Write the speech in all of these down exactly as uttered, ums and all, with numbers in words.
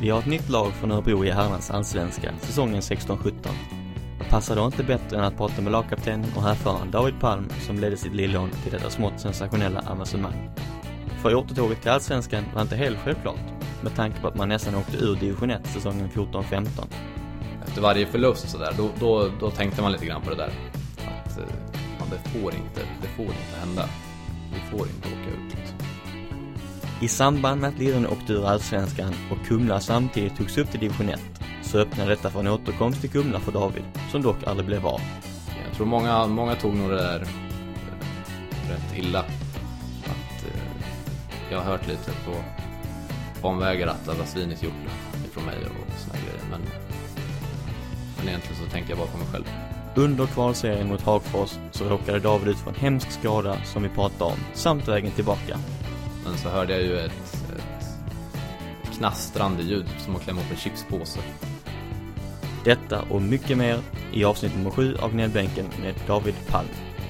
Vi har ett nytt lag från Örebro i herrarnas allsvenskan säsongen sexton sjutton. Det passar då inte bättre än att prata med lagkapten och härföraren David Palm som ledde sitt lillån till detta smått sensationella avancemang. För återtåget till allsvenskan var inte helt självklart med tanke på att man nästan åkte ur division ett säsongen fjorton femton. Efter varje förlust så där, då, då, då tänkte man lite grann på det där. Att man, det, får inte, det får inte hända. Vi får inte åka ut. I samband med att Liden åkte ur allsvenskan och Kumla samtidigt togs upp till division ett så öppnade detta för en återkomst till Kumla för David, som dock aldrig blev av. Jag tror många, många tog nog det där rätt illa. Att, eh, jag har hört lite på omvägar att det var svinigt gjort ifrån mig och såna grejer. Men, men egentligen så tänkte jag bara på mig själv. Under kvalserien mot Hagfors så råkade David ut för en hemsk skada som vi pratade om, samt vägen tillbaka. Men så hörde jag ju ett, ett knastrande ljud som att klämma upp en chipspåse. Detta och mycket mer i avsnitt nummer sju av Gnällbänken med David Palm.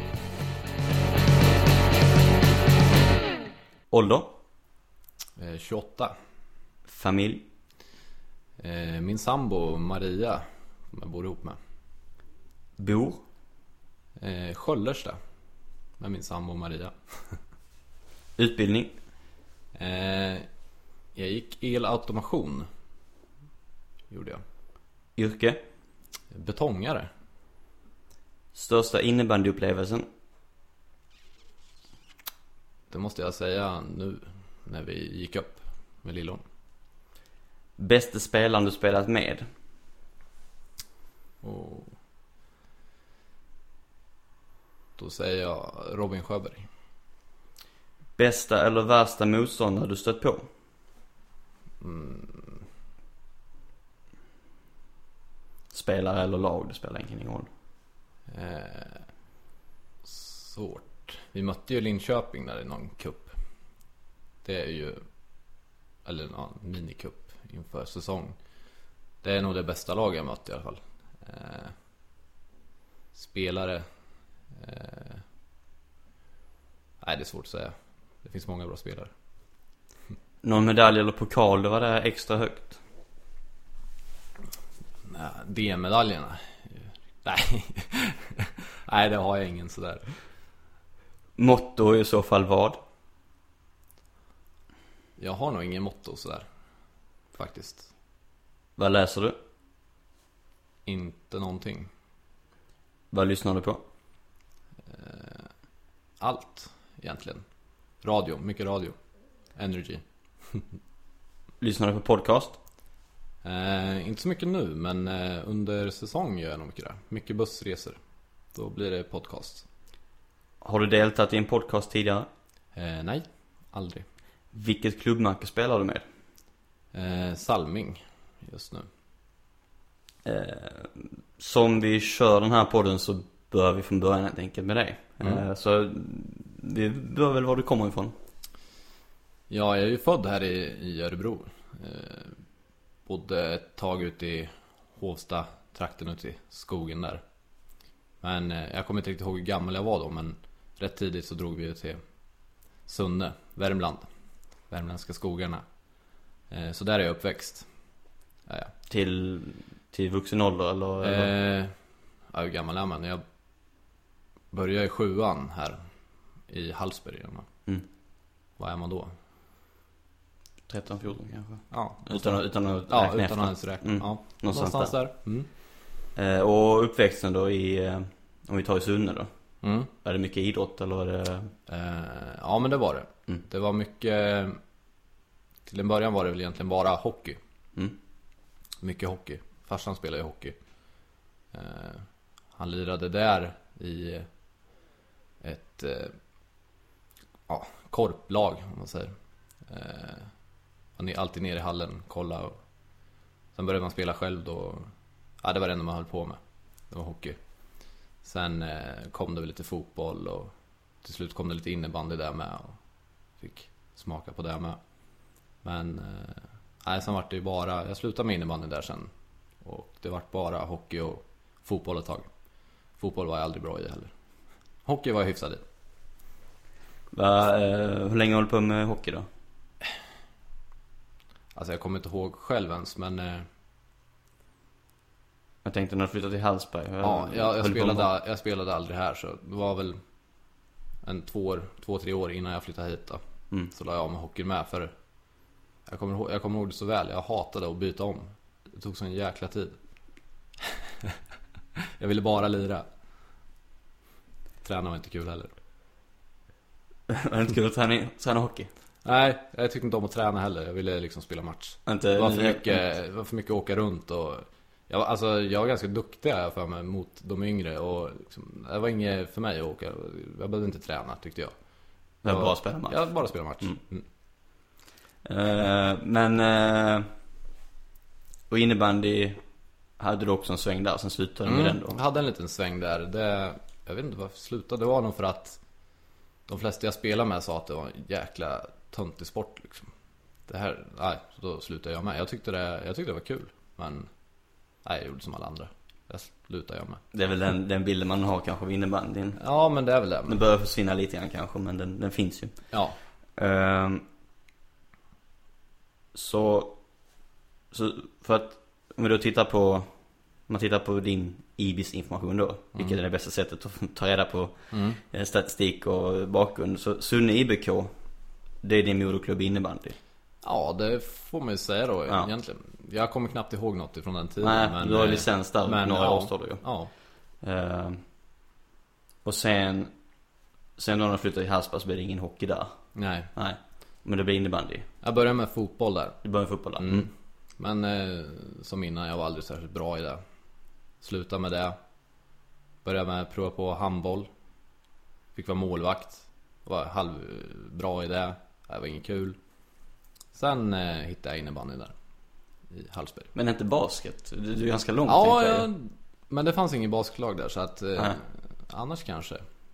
Ålder? Eh, tjugoåtta. Familj? Eh, min sambo Maria, som jag bor ihop med. Bor? Eh, Sköllersta. Med min sambo Maria. Utbildning? Eh, jag gick elautomation. Gjorde jag. Yrke? Betongare. Största innebandyupplevelsen? Det måste jag säga nu när vi gick upp med Lillon. Bästa spelaren du spelat med? Och då säger jag Robin Sjöberg. Bästa eller värsta motståndare du stött på? Mm. Spelare eller lag, det spelar ingen roll. Eh, svårt. Vi mötte ju Linköping där i någon kupp. Det är ju, eller en ja, minikupp inför säsong. Det är nog det bästa laget jag mött i alla fall. Eh, spelare. Eh, nej, det är svårt att säga. Det finns många bra spelare. Någon medalj eller pokal, det var där extra högt? Nej, D M-medaljerna. Nej. Nej, det har jag ingen sådär. Motto i så fall vad? Jag har nog ingen motto sådär. Faktiskt. Vad läser du? Inte någonting. Vad lyssnar du på? Eh, allt egentligen. Radio, mycket radio. Energy. Lyssnar du på podcast? Eh, inte så mycket nu, men eh, under säsong gör jag nog mycket där. Mycket bussresor. Då blir det podcast. Har du deltagit i en podcast tidigare? Eh, nej, aldrig. Vilket klubbmärke spelar du med? Eh, Salming just nu. Eh, som vi kör den här podden så börjar vi från början helt enkelt med dig. Mm. Eh, så vi bör väl var du kommer ifrån. Ja, jag är ju född här i, i Örebro. Eh, bodde ett tag ute i Hovsta, trakten ute i skogen där. Men eh, jag kommer inte riktigt ihåg hur gammal jag var då, men rätt tidigt så drog vi ju till Sunne, Värmland. Värmländska skogarna. Eh, så där är jag uppväxt. Ja, ja. Till, till vuxen ålder eller? Eh, ja, hur gammal är man? Jag började i sjuan här i Hallsberg. Mm. Vad är man då? tretton fjorton kanske. Ja, utan, utan att ja, räkna utan efter. att ens räkna. Mm. Ja, någonstans, någonstans där. där. Mm. Eh, och uppväxten då i, eh, om vi tar i Sunne då. Mm. Är det mycket idrott eller var det? Eh, ja, men det var det. Mm. Det var mycket. Till en början var det väl egentligen bara hockey. Mm. Mycket hockey. Farsan spelade ju hockey. Eh, han lirade där i ett eh, ja, korplag om man säger. Eh, han är alltid nere i hallen, kolla. Och sen började man spela själv då. Ja, det var det enda man höll på med. Det var hockey. Sen eh, kom det väl lite fotboll och till slut kom det lite innebandy där med och fick smaka på det med. Men eh, nej, sen var det ju bara, jag slutade med innebandy där sen och det var bara hockey och fotboll ett tag. Fotboll var jag aldrig bra i heller. Hockey var jag hyfsad i. Va, eh, hur länge håller du på med hockey då? Alltså jag kommer inte ihåg själv ens, men eh, Jag tänkte när du flyttade till Hallsberg. ja, jag, jag, höll på spelade, med- jag spelade aldrig här, så det var väl en två, år, två tre år innan jag flyttade hit då. Mm. Så la jag av med hockey med, för jag kommer, ihåg, jag kommer ihåg det så väl. Jag hatade att byta om. Det tog så en jäkla tid. Jag ville bara lira. Träna var inte kul heller. Var det inte kul att träna, träna hockey? Nej, jag tyckte inte om att träna heller. Jag ville liksom spela match. Inte, Det var för mycket, det var för mycket att åka runt och jag, var- alltså, jag var ganska duktig här för mig mot de yngre och liksom, det var inget för mig att åka. Jag behövde inte träna, tyckte jag. Det var bara att spela match. Jag bara spela match. Mm. Mm. Eh, men uh, och innebandy hade du också en sväng där, sen slutade du med den då. Jag hade en liten sväng där. Det, jag vet inte varför jag slutade. Det var nog för att de flesta jag spelade med sa att det var en jäkla töntig sport liksom. Det här, nej, så då slutade jag med. Jag tyckte det, jag tyckte det var kul. Men nej, jag gjorde som alla andra. Jag slutade jag med. Det är väl den, den bilden man har kanske av innebandyn. Ja, men det är väl det. Den Men, börjar försvinna lite grann kanske, men den, den finns ju. ja. Ehm, så, så för att om vi då tittar på, om man tittar på din I B I S-information då, vilket är det bästa sättet att ta reda på Mm. eh, statistik och bakgrund. Så Sunne I B K, det är din moderklubb innebandy. Ja, det får man ju säga då Ja. egentligen. Jag kommer knappt ihåg något ifrån den tiden. Nej, men, du har eh, licens där, men, några ja, år står det ju. Ja, Ehm, och sen, sen när de flyttade till Hallsberg så blir det ingen hockey där. nej. Nej, men det blir innebandy. Jag började med fotboll där. Det börjar fotboll där. Mm. Men eh, som innan, jag var aldrig särskilt bra i det. Slutade med det. Började med att prova på handboll. Fick vara målvakt. Var halvbra i det. Det var inget kul. Sen eh, hittade jag innebandy där i Hallsberg. Men inte basket. Det är ju ganska långt. Ja, tänkte jag. jag, men det fanns ingen basketlag där, så att eh, Nej. annars kanske.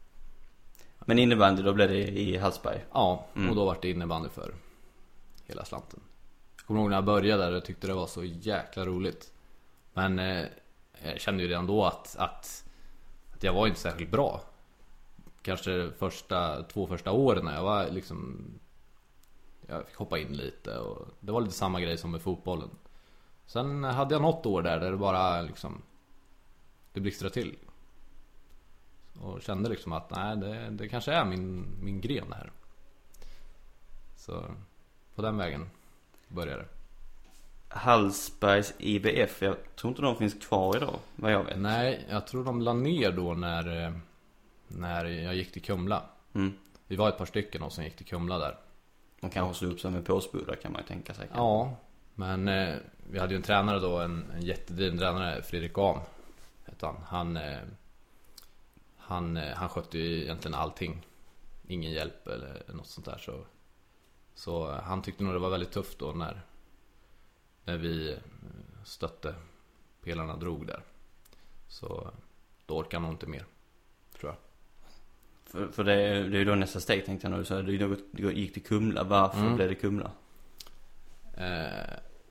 Men innebandy, då blev det i Hallsberg. Ja, Mm. och då var det innebandy för hela slanten. Jag kommer ihåg när jag började där, jag tyckte det var så jäkla roligt. Men eh, jag kände ju redan då att, att, att jag var inte särskilt bra. Kanske första, två första åren när jag var liksom, jag fick hoppa in lite och det var lite samma grej som med fotbollen. Sen hade jag något år där där det bara liksom, det blixtrade till. Och kände liksom att nej, det, det kanske är min, min gren det här. Så på den vägen började det. Hallsbergs I B F, jag tror inte de finns kvar idag, vad jag vet. Nej, jag tror de la ner då när, när jag gick till Kumla. Mm. Vi var ett par stycken och som gick till Kumla där. De kanske slog upp sig med påsbudar, kan man ju tänka sig. Ja, men eh, vi hade ju en tränare då, en, en jättedriven tränare, Fredrik Am hette han. Han, eh, han, eh, han skötte ju egentligen allting. Ingen hjälp eller något sånt där. Så, så eh, han tyckte nog det var väldigt tufft då när, när vi eh, stötte pelarna drog där. Så eh, då orkar han nog inte mer, tror jag. För, för det, är, det är ju då nästa steg, tänkte jag nu. Så du, du, du gick till Kumla, varför Mm. blev det Kumla? Eh,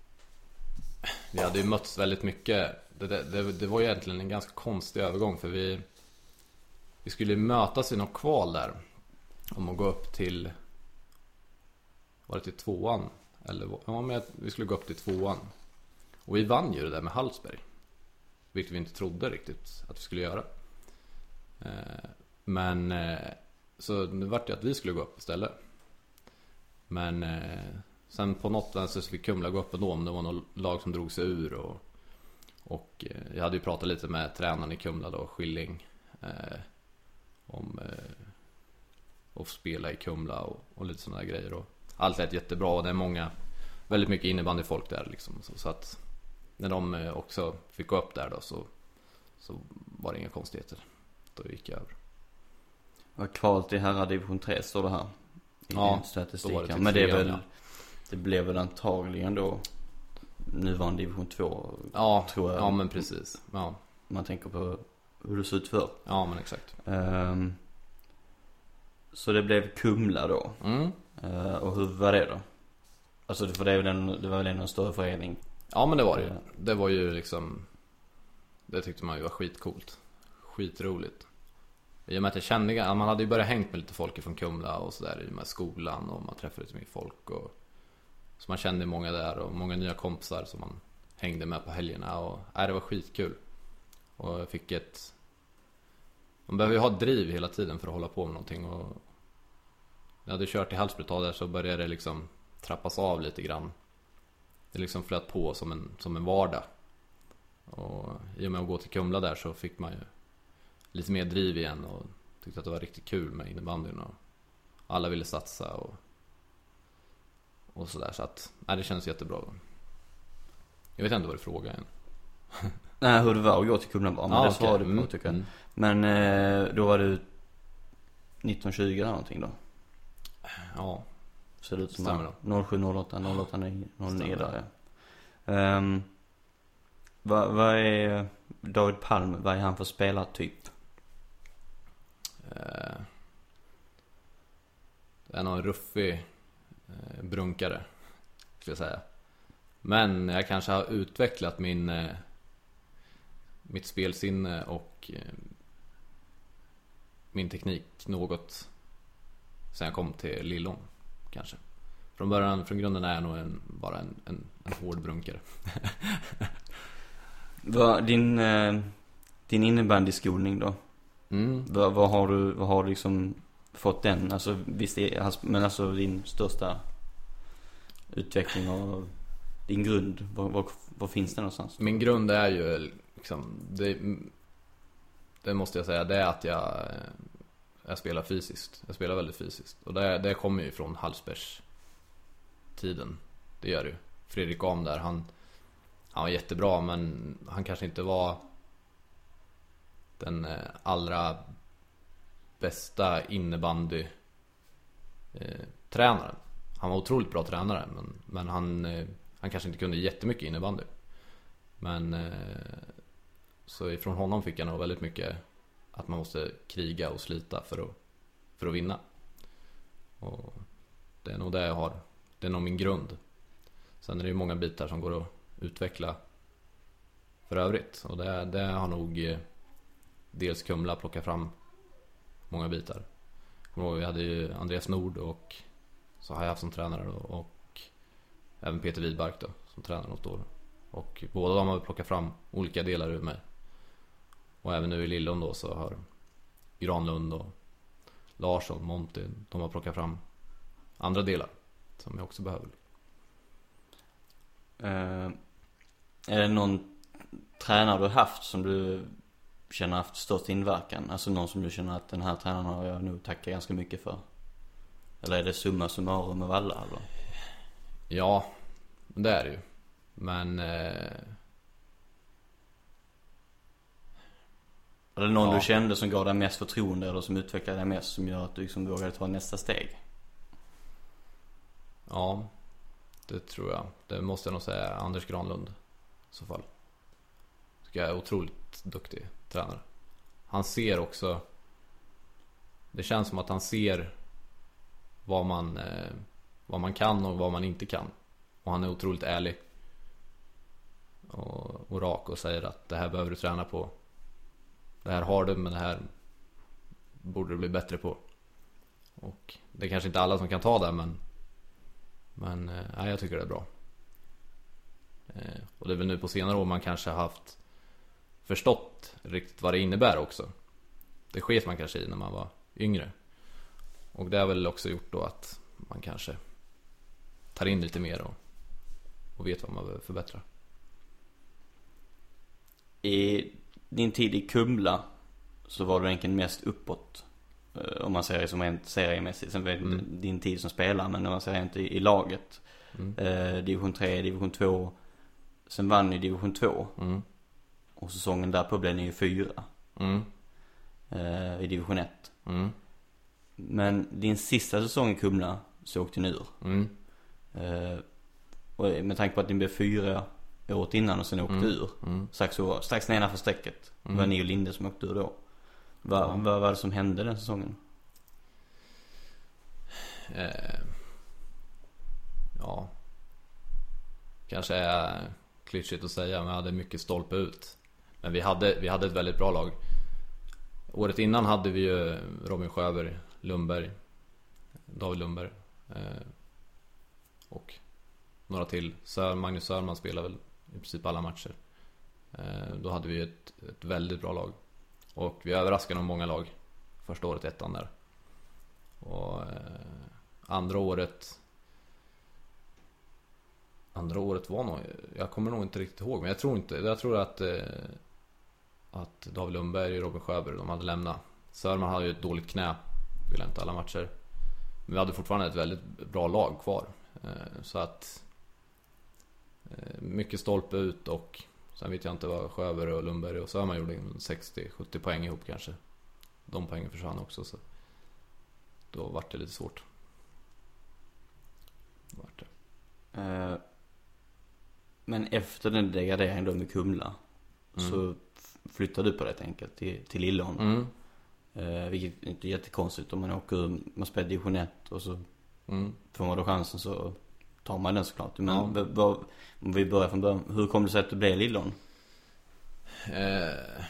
vi hade ju mötts väldigt mycket. Det, det, det, det var ju egentligen en ganska konstig övergång, för vi Vi skulle mötas i någon kval där om att gå upp till, var det till tvåan? Eller, ja, men vi skulle gå upp till tvåan. Och vi vann ju det där med Hallsberg, vilket vi inte trodde riktigt att vi skulle göra. eh, Men eh, så det var det att vi skulle gå upp istället. Men eh, sen på något vänster så fick Kumla gå upp ändå, om det var något lag som drog sig ur. Och, och eh, jag hade ju pratat lite med tränaren i Kumla då, Skilling, eh, om eh, att spela i Kumla och, och lite sådana grejer. Och allt lät jättebra, och det är många, väldigt mycket innebandyfolk där liksom. Så, så att när de eh, också fick gå upp där då, så, så var det inga konstigheter. Då gick jag över. Och kval till herrar division tre står det här i Ja, statistiken. då var det till Men det är trean, väl, ja. det blev väl antagligen då nuvarande division två, Ja, tror jag. ja men precis. Ja, Om man tänker på hur det ser ut för. ja men exakt. Um, så det blev Kumla då. Mm. Uh, och hur var det då? Alltså för det, är väl en, det var väl en större förening. Ja, men det var det ju. Det var ju liksom, det tyckte man ju var skitcoolt. Skitroligt. I och med att jag kände, man hade ju börjat hängt med lite folk från Kumla och sådär i med skolan, och man träffade lite mycket folk och Så man kände många där och många nya kompisar som man hängde med på helgerna. Och äh, det var skitkul. Och jag fick ett... Man behöver ju ha driv hela tiden för att hålla på med någonting. Och när jag hade kört i Hallsberg där så började det liksom trappas av lite grann. Det liksom flöt på som en, som en vardag. Och i och med att gå till Kumla där så fick man ju lite mer driv igen. Och tyckte att det var riktigt kul med innebandyn. Och alla ville satsa och, och sådär. Så att, nej, det känns jättebra. Jag vet inte vad du frågar än. Nej, hur det var att gå till Kumla bara, men ah, det okay. svarade du på, mm, tycker jag. Mm. Men eh, då var du nitton tjugo eller någonting då? Ja. Ser det ut som stämmer då. noll sju noll åtta noll åtta nio noll nio där, ja. Um, vad, vad är David Palm, vad är han för spelartyp? Eh, det är någon ruffig eh, brunkare, skulle jag säga. Men jag kanske har utvecklat min eh, mitt spelsinne och eh, min teknik något sen jag kom till Lillån, kanske. Från början, från grunden är jag nog en, bara en, en, en hård brunkare. Vad, din, eh, din innebandyskolning då? Mm. Vad, vad har du, vad har du liksom fått den? Alltså, visst är, men alltså din största utveckling och din grund, var, var, var finns den någonstans? Min grund är ju liksom, det, det måste jag säga, det är att jag, jag spelar fysiskt. Jag spelar väldigt fysiskt. Och det, det kommer ju från Hallsbergs tiden. Det gör det ju. Fredrik Am där, han, han var jättebra, men han kanske inte var den allra bästa innebandy eh, tränaren. Han var otroligt bra tränare, men, men han, eh, han kanske inte kunde jättemycket innebandy. Men eh, så ifrån honom fick jag nog väldigt mycket att man måste kriga och slita för att, för att vinna. Och det är nog det jag har. Det är nog min grund. Sen är det ju många bitar som går att utveckla för övrigt. Och det, det har nog eh, dels Kumla plockat fram många bitar. Och vi hade ju Andreas Nord, och så har jag haft som tränare då, och även Peter Widbark då, som tränare något år. Och båda de har plockat fram olika delar ur mig. Och även nu i Lillån då så har Granlund och Larsson, Monty, de har plockat fram andra delar som jag också behöver. Uh, är det någon tränare du har haft som du känner haft störst inverkan? Alltså någon som du känner att den här tränaren har jag nog tackat ganska mycket för? Eller är det summa summarum med alla? Eller? Ja, det är det ju. Men eh... är det någon ja. du kände som gav dig mest förtroende, eller som utvecklade dig mest, som gör att du liksom vågade ta nästa steg? Ja, det tror jag. Det måste jag nog säga Anders Granlund i så fall. Tycker jag är otroligt duktig tränare. Han ser också, det känns som att han ser vad man eh, vad man kan och vad man inte kan. Och han är otroligt ärlig och, och rak och säger att det här behöver du träna på. Det här har du, men det här borde du bli bättre på. Och det är kanske inte alla som kan ta det, men men eh, nej, jag tycker det är bra. Eh, och det är väl nu på senare år man kanske har haft förstått riktigt vad det innebär också. Det sket man kanske i när man var yngre. Och det har väl också gjort då att man kanske tar in lite mer och, och vet vad man behöver förbättra. I din tid i Kumla så var du egentligen mest uppåt, om man säger som en seriemässigt. Sen vet mm. din tid som spelare, men när man säger inte i, i laget. Mm. Eh, division tre, division två. Sen vann ni division två. Mm. Och säsongen därpå blev ni ju fyra. Mm. Eh, i division ett. Mm. Men din sista säsong i Kumla så åkte ni ur. Mm. Eh, och med tanke på att ni blev fyra året innan och sen åkte mm. ur. Mm. Strax, strax nedanför strecket. Mm. var ni och Linde som åkte ur då. Vad, mm. vad var det som hände den säsongen? Eh, ja. Kanske är klyschigt att säga, men jag hade mycket stolpe ut. Men vi hade, vi hade ett väldigt bra lag. Året innan hade vi ju Robin Sjöberg, Lundberg, David Lundberg eh, och några till. Sör, Magnus Sörman spelade väl i princip alla matcher. Eh, då hade vi ett, ett väldigt bra lag. Och vi överraskade nog många lag första året, ettan där. Och eh, andra året Andra året var nog, jag kommer nog inte riktigt ihåg, men jag tror inte, jag tror att eh, att David Lundberg och Robin Sjöberg, de hade lämnat. Sörman hade ju ett dåligt knä, ville inte alla matcher. Men vi hade fortfarande ett väldigt bra lag kvar. Eh, så att eh, mycket stolpe ut, och sen vet jag inte vad Sjöberg och Lundberg och Sörman gjorde, sextio sjuttio poäng ihop kanske. De poängen försvann också, så då var det lite svårt. Var det. Uh, men efter den degraderingen då med Kumla, mm. så flyttade du på det helt enkelt till, till Lillån. Mm. Uh, vilket inte är jättekonstigt om man åker, man spelar division ett och så mm. får man då chansen, så tar man den såklart. Men ja. b- b- om vi börjar från början, hur kom det sig att du blev Lillån? Uh,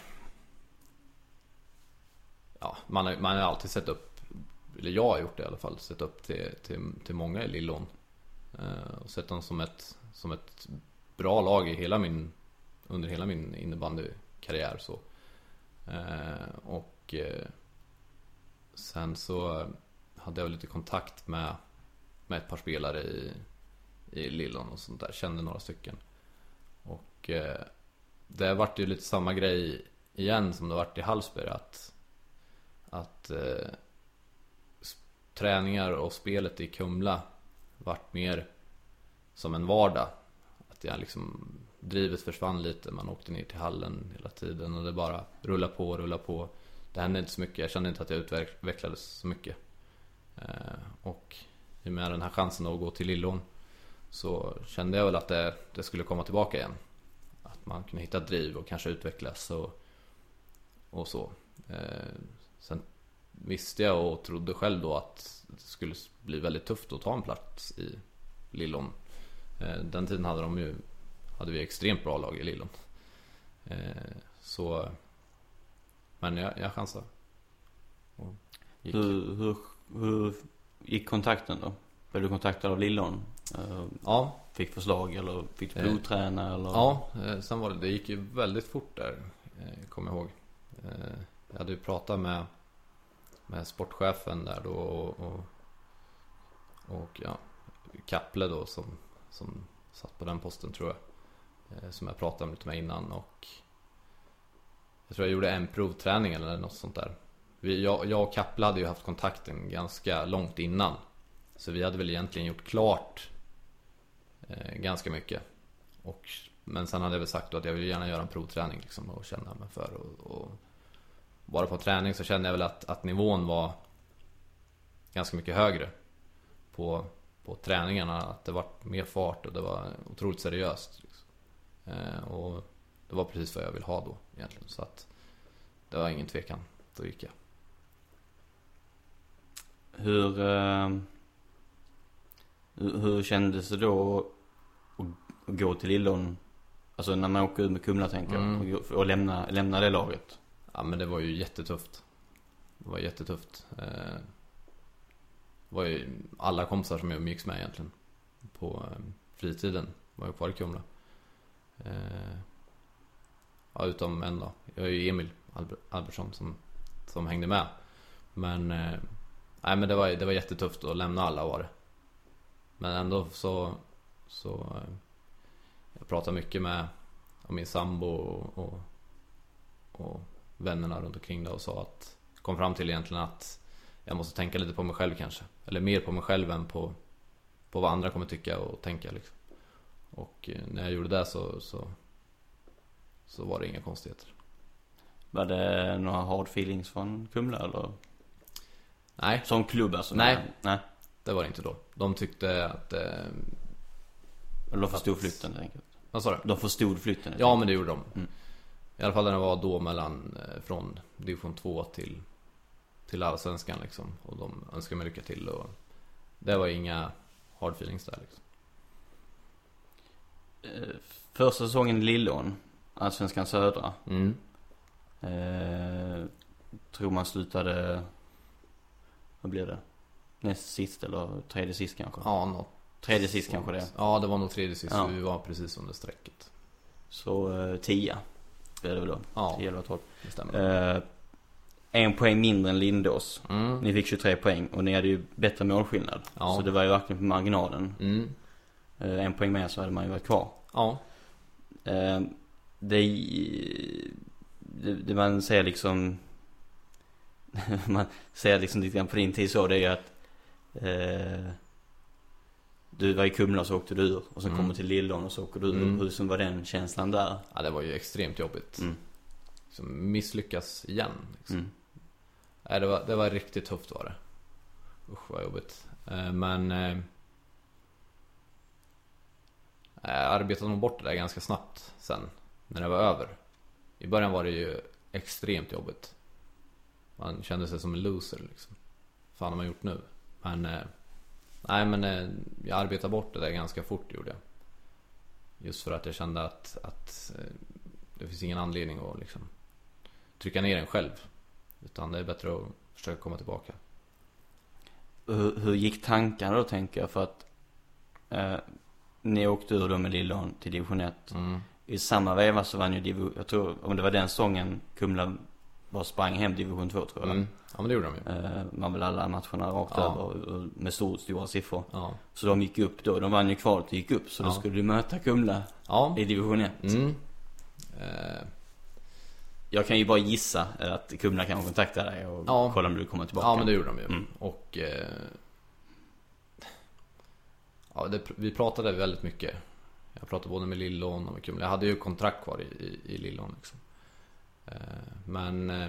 ja, man har, man har alltid sett upp, eller jag har gjort det i alla fall, sett upp till, till, till många i Lillån. Uh, och sett dem som ett, som ett bra lag i hela min, under hela min innebandykarriär så. Uh, och uh, sen så hade jag lite kontakt med, med ett par spelare i, i Lillån och sånt där, kände några stycken. Och uh, det har varit ju lite samma grej igen som det varit i Hallsberg, att, att uh, träningar och spelet i Kumla vart mer som en vardag. Att jag liksom, drivet försvann lite. Man åkte ner till hallen hela tiden och det bara rulla på, rulla på. Det hände inte så mycket. Jag kände inte att jag utvecklades så mycket. Eh, och med den här chansen att gå till Lillån, så kände jag väl att det, det skulle komma tillbaka igen. Att man kunde hitta driv och kanske utvecklas och, och så. Eh, sen visste jag och trodde själv då att det skulle bli väldigt tufft att ta en plats i Lillån. Den tiden hade de ju, hade vi extremt bra lag i Lillån. Så men jag, jag chansade. Hur, hur, hur gick kontakten då? Blev du kontaktad av Lillån? Ja. Fick förslag eller fick du provträna? Eller? Ja, sen var det, det gick ju väldigt fort där, kommer jag ihåg. Jag hade ju pratat med med sportchefen där då, och, och, och ja, Kapple då som, som satt på den posten, tror jag, eh, som jag pratade lite med innan, och jag tror jag gjorde en provträning eller något sånt där. Vi, jag, jag och Kapple hade ju haft kontakten ganska långt innan, så vi hade väl egentligen gjort klart eh, ganska mycket, och, men sen hade jag väl sagt då att jag vill gärna göra en provträning liksom, och känna mig för, och, och bara på träning så kände jag väl att, att nivån var ganska mycket högre på, på träningarna, att det var mer fart och det var otroligt seriöst liksom. eh, och det var precis vad jag vill ha då egentligen, så att det var ingen tvekan, då gick jag. Hur eh, hur, hur kändes det då att, att gå till Lillån, alltså när man åker ut med Kumla, tänker mm. jag, och, och lämna, lämna det laget? Ja, men det var ju jättetufft. Det var jättetufft. Eh, det var ju alla kompisar som jag umgicks med egentligen på eh, fritiden var jag kvar i Kumla. Eh, ja, utom en då. Jag är ju Emil Albert, Albertsson som, som hängde med. Men, eh, nej, men det var, det var jättetufft att lämna alla, var det. Men ändå så, så eh, jag pratade mycket med om min sambo och, och, och vännerna runt omkring det, och sa att, kom fram till egentligen att jag måste tänka lite på mig själv kanske, eller mer på mig själv än på, på vad andra kommer tycka och tänka liksom. Och när jag gjorde det så, så så var det inga konstigheter. Var det några hard feelings från Kumla eller? Nej. Som klubb alltså? Nej. Nej. Det var det inte då. De tyckte att eh, eller de förstod flytten helt enkelt. Vad sa du? De förstod flytten. Ja, men det gjorde de. Mm. I alla fall när det var då mellan eh, från division två till till allsvenskan liksom, och de önskade mig lycka till, och det var inga hard feelings där liksom. Eh, första säsongen i Lillån, allsvenskan södra. Mm. Eh, tror man slutade, vad blev det? Näst sist eller tredje sist kanske? Ja, något Tredje sist kanske det. Ja, det var nog tredje sist. Ja. Vi var precis under strecket. Så eh, tio blev det väl då. Ja, tio eller tolv. det stämmer. Eh, en poäng mindre än Lindås. Mm. Ni fick tjugotre poäng och ni hade ju bättre målskillnad. Ja. Så det var ju verkligen på marginalen. Mm. Eh, en poäng mer så hade man ju varit kvar. Ja. Eh, det, det, det man ser liksom man ser liksom lite grann på din tid så, det är ju att eh, du var i Kumla och så åkte du ur och så Mm. kommer till Lillån och så åker du ur. Mm. Hur som var den känslan där? Ja, det var ju extremt jobbigt. Mm. Som misslyckas igen liksom. Mm. Nej, det var, det var riktigt tufft var det. Usch vad jobbigt. eh, Men eh, Jag arbetade nog bort det där ganska snabbt sen, när det var över. I början var det ju extremt jobbigt. Man kände sig som en loser liksom. Fan har man gjort nu? Men eh, Nej men eh, jag arbetade bort det där ganska fort, gjorde jag. Just för att jag kände att, att eh, det finns ingen anledning att liksom trycka ner en själv. Utan det är bättre att försöka komma tillbaka. Hur, hur gick tankarna då, tänker jag? För att eh, ni åkte ur då med Lillån till division ett. Mm. I samma veva så vann ju division, jag tror, om det var den säsongen Kumla bara sprang hem division två, tror jag. Mm. Ja men det gjorde de ju. Eh, man vill alla matcherna rakt Ja. över och, och med stor, stora siffror. Ja. Så de gick upp då, de vann ju kvalet och gick upp. Så Ja. då skulle du möta Kumla Ja. i division ett. Mm. Eh. Jag kan ju bara gissa att Kumla kan kontakta dig och Ja. kolla om du kommer tillbaka. Ja men det gjorde de ju. Mm. Och eh, ja, det, vi pratade väldigt mycket. Jag pratade både med Lillån och med Kumla. Jag hade ju kontrakt kvar i, i, i Lillån liksom. eh, Men eh,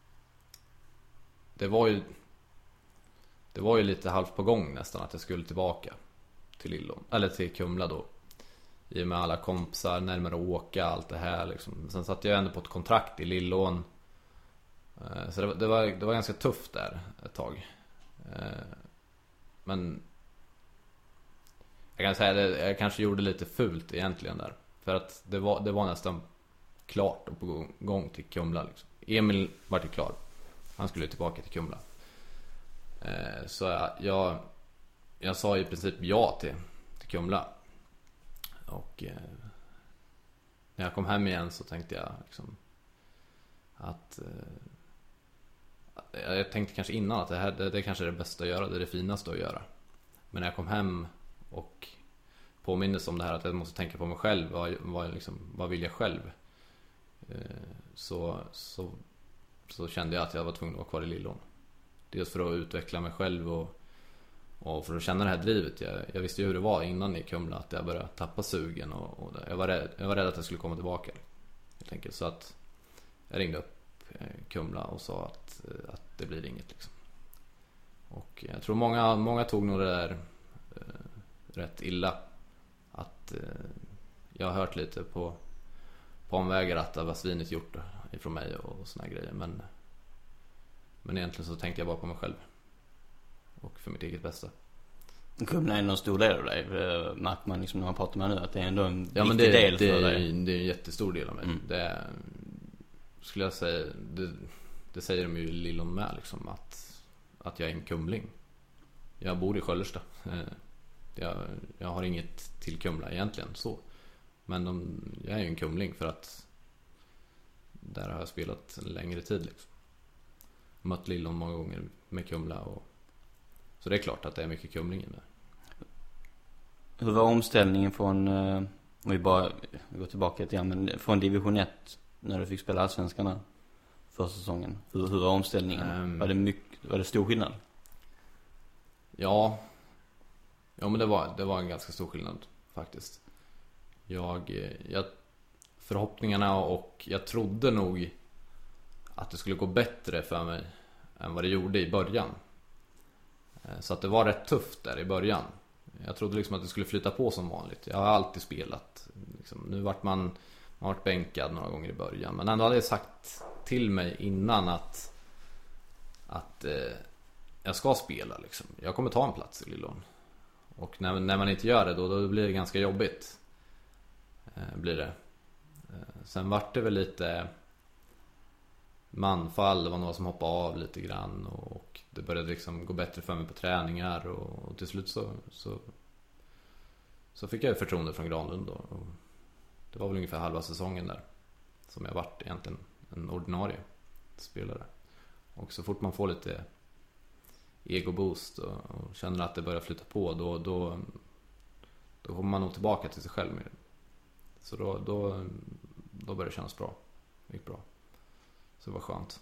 Det var ju Det var ju lite halvt på gång nästan att jag skulle tillbaka till Lillån, eller till Kumla då. I och med alla kompisar, närmare att åka, allt det här liksom. Sen satt jag ändå på ett kontrakt i Lillån. eh, Så det var, det, var, det var ganska tufft där ett tag. eh, Men jag kan säga det, jag kanske gjorde lite fult egentligen där. För att det var, det var nästan klart och på gång till Kumla liksom. Emil var till klar. Han skulle tillbaka till Kumla. eh, Så jag, jag Jag sa i princip ja till, till Kumla. Och eh, när jag kom hem igen så tänkte jag liksom att eh, jag tänkte kanske innan att det här det, det kanske är det bästa att göra, det är det finaste att göra. Men när jag kom hem och påminnes om det här att jag måste tänka på mig själv, vad, vad, liksom, vad vill jag själv, eh, så, så, så kände jag att jag var tvungen att vara kvar i Lillån. Dels för att utveckla mig själv och Och för att känna det här drivet. Jag, jag visste ju hur det var innan i Kumla, att jag började tappa sugen och, och jag, var rädd, jag var rädd att jag skulle komma tillbaka helt enkelt. Så att jag ringde upp Kumla och sa att, att det blir inget liksom. Och jag tror många, många tog nog det där eh, rätt illa. Att eh, jag har hört lite på, på omvägar att det var svinigt gjort ifrån mig och såna grejer. Men, men egentligen så tänkte jag bara på mig själv. Och för mitt eget bästa. Kumla är någon stor del av dig. Märker man liksom när man pratar med nu att det är ändå en ja, viktig men det, del det, för dig. Det är en jättestor del av mig. Mm. Det skulle jag säga, det, det säger de ju i Lillån med liksom, att, att jag är en kumling. Jag bor i Sköllersta. Jag, jag har inget till Kumla egentligen så. Men de, jag är ju en kumling för att där har jag spelat en längre tid liksom. Mött Lillån många gånger med Kumla och så det är klart att det är mycket kumling i det. Hur var omställningen från, om vi bara går tillbaka lite grann, men från division ett när du fick spela allsvenskarna första säsongen? Hur, hur var omställningen? Um, var det mycket, var det stor skillnad? Ja. Ja men det var, det var en ganska stor skillnad faktiskt. Jag, jag förhoppningarna och jag trodde nog att det skulle gå bättre för mig än vad det gjorde i början. Så att det var rätt tufft där i början. Jag trodde liksom att det skulle flytta på som vanligt. Jag har alltid spelat liksom, nu vart man, man vart bänkad några gånger i början. Men ändå hade jag sagt till mig innan att Att eh, jag ska spela liksom. Jag kommer ta en plats i Lillån. Och när, när man inte gör det då, då blir det ganska jobbigt eh, Blir det eh, Sen vart det väl lite manfall, det var några som hoppade av lite grann och det började liksom gå bättre för mig på träningar och, och till slut så, så så fick jag förtroende från Granlund då, och det var väl ungefär halva säsongen där som jag varit egentligen en ordinarie spelare. Och så fort man får lite ego-boost och, och känner att det börjar flytta på, då, då, då kommer man nog tillbaka till sig själv mer. Så då, då, då började det kännas bra. Det gick bra. Så det var skönt.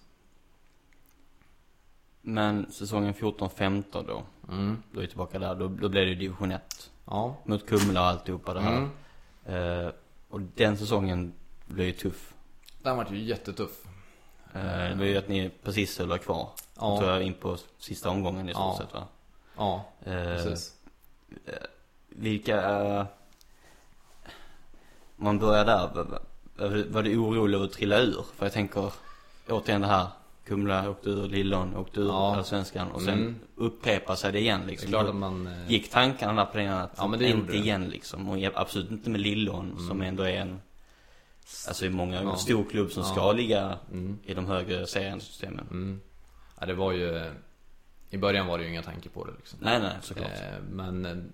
Men säsongen fjorton femton då, mm. då är vi tillbaka där, då, då blev det division ett. Ja. Mot Kumla och alltihopa det här. Mm. Eh, och den säsongen blev ju tuff. Den var ju jättetuff. Eh, det var ju att ni precis höll kvar. Ja. Tror jag in på sista omgången i stort Ja. sett, va? Ja, eh, precis. Eh, vilka... Eh, man börjar där, var, var det orolig över att trilla ur? För jag tänker, återigen det här, Kumla åkte ur, Lillån åkte ur, Ja. Allsvenskan, och sen Mm. upprepar sig det igen liksom. Det är klart att man... eh, Gick tankarna där på den att Ja, men det inte gjorde det. igen liksom, och absolut inte med Lillån Mm. som ändå är en, alltså i många Ja. stor klubb som Ja. ska ligga Mm. i de högre seriesystemen. Mm. Ja, det var ju... I början var det ju inga tankar på det liksom. Nej, nej, såklart. Eh, men eh,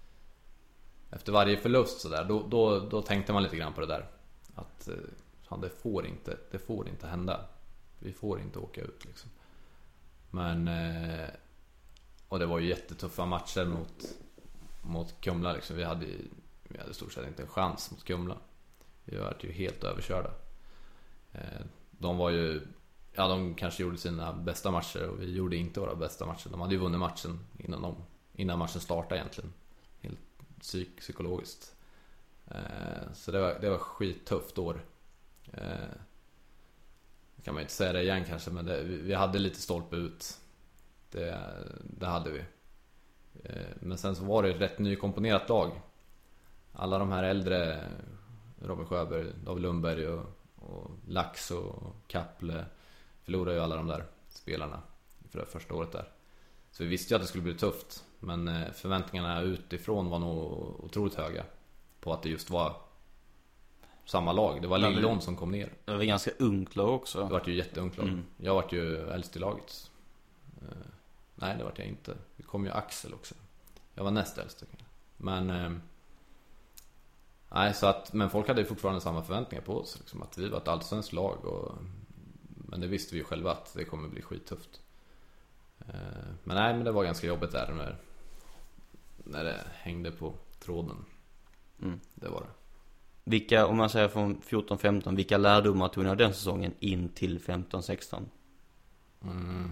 efter varje förlust så där, då, då, då tänkte man lite grann på det där. Att eh, fan, det får inte, det får inte hända. Vi får inte åka ut liksom. Men eh, och det var ju jättetuffa matcher mot mot Kumla liksom. Vi hade vi hade stort sett inte en chans mot Kumla. Vi var ju helt överkörda. Eh, de var ju, ja, de kanske gjorde sina bästa matcher och vi gjorde inte våra bästa matcher. De hade ju vunnit matchen innan de, innan matchen startade egentligen. Helt psyk, psykologiskt. Eh, så det var det var skittufft år. Eh, kan man inte säga det igen kanske, men det, vi, vi hade lite stolpe ut. Det, det hade vi. Eh, men sen så var det ett rätt nykomponerat lag. Alla de här äldre, Robin Sjöberg, David Lundberg och, och Lax och Kapple, förlorade ju alla de där spelarna för det första året där. Så vi visste ju att det skulle bli tufft, men förväntningarna utifrån var nog otroligt höga på att det just var samma lag. Det var Lillån som kom ner. Det var ganska ungt lag också. Det var ju jätteungt lag. Mm. Jag var ju äldst i laget. uh, Nej, det var jag inte. Det kom ju Axel också. Jag var näst äldst. Men uh, nej, så att, men folk hade ju fortfarande samma förväntningar på oss liksom, att vi var ett allsvenskt lag och, men det visste vi ju själva att det kommer bli skittufft. uh, Men nej, men det var ganska jobbigt där när, när det hängde på tråden. Mm. Det var det. Vilka, om man säger från fjorton femton, vilka lärdomar tog ni av den säsongen in till femton sexton? Mm.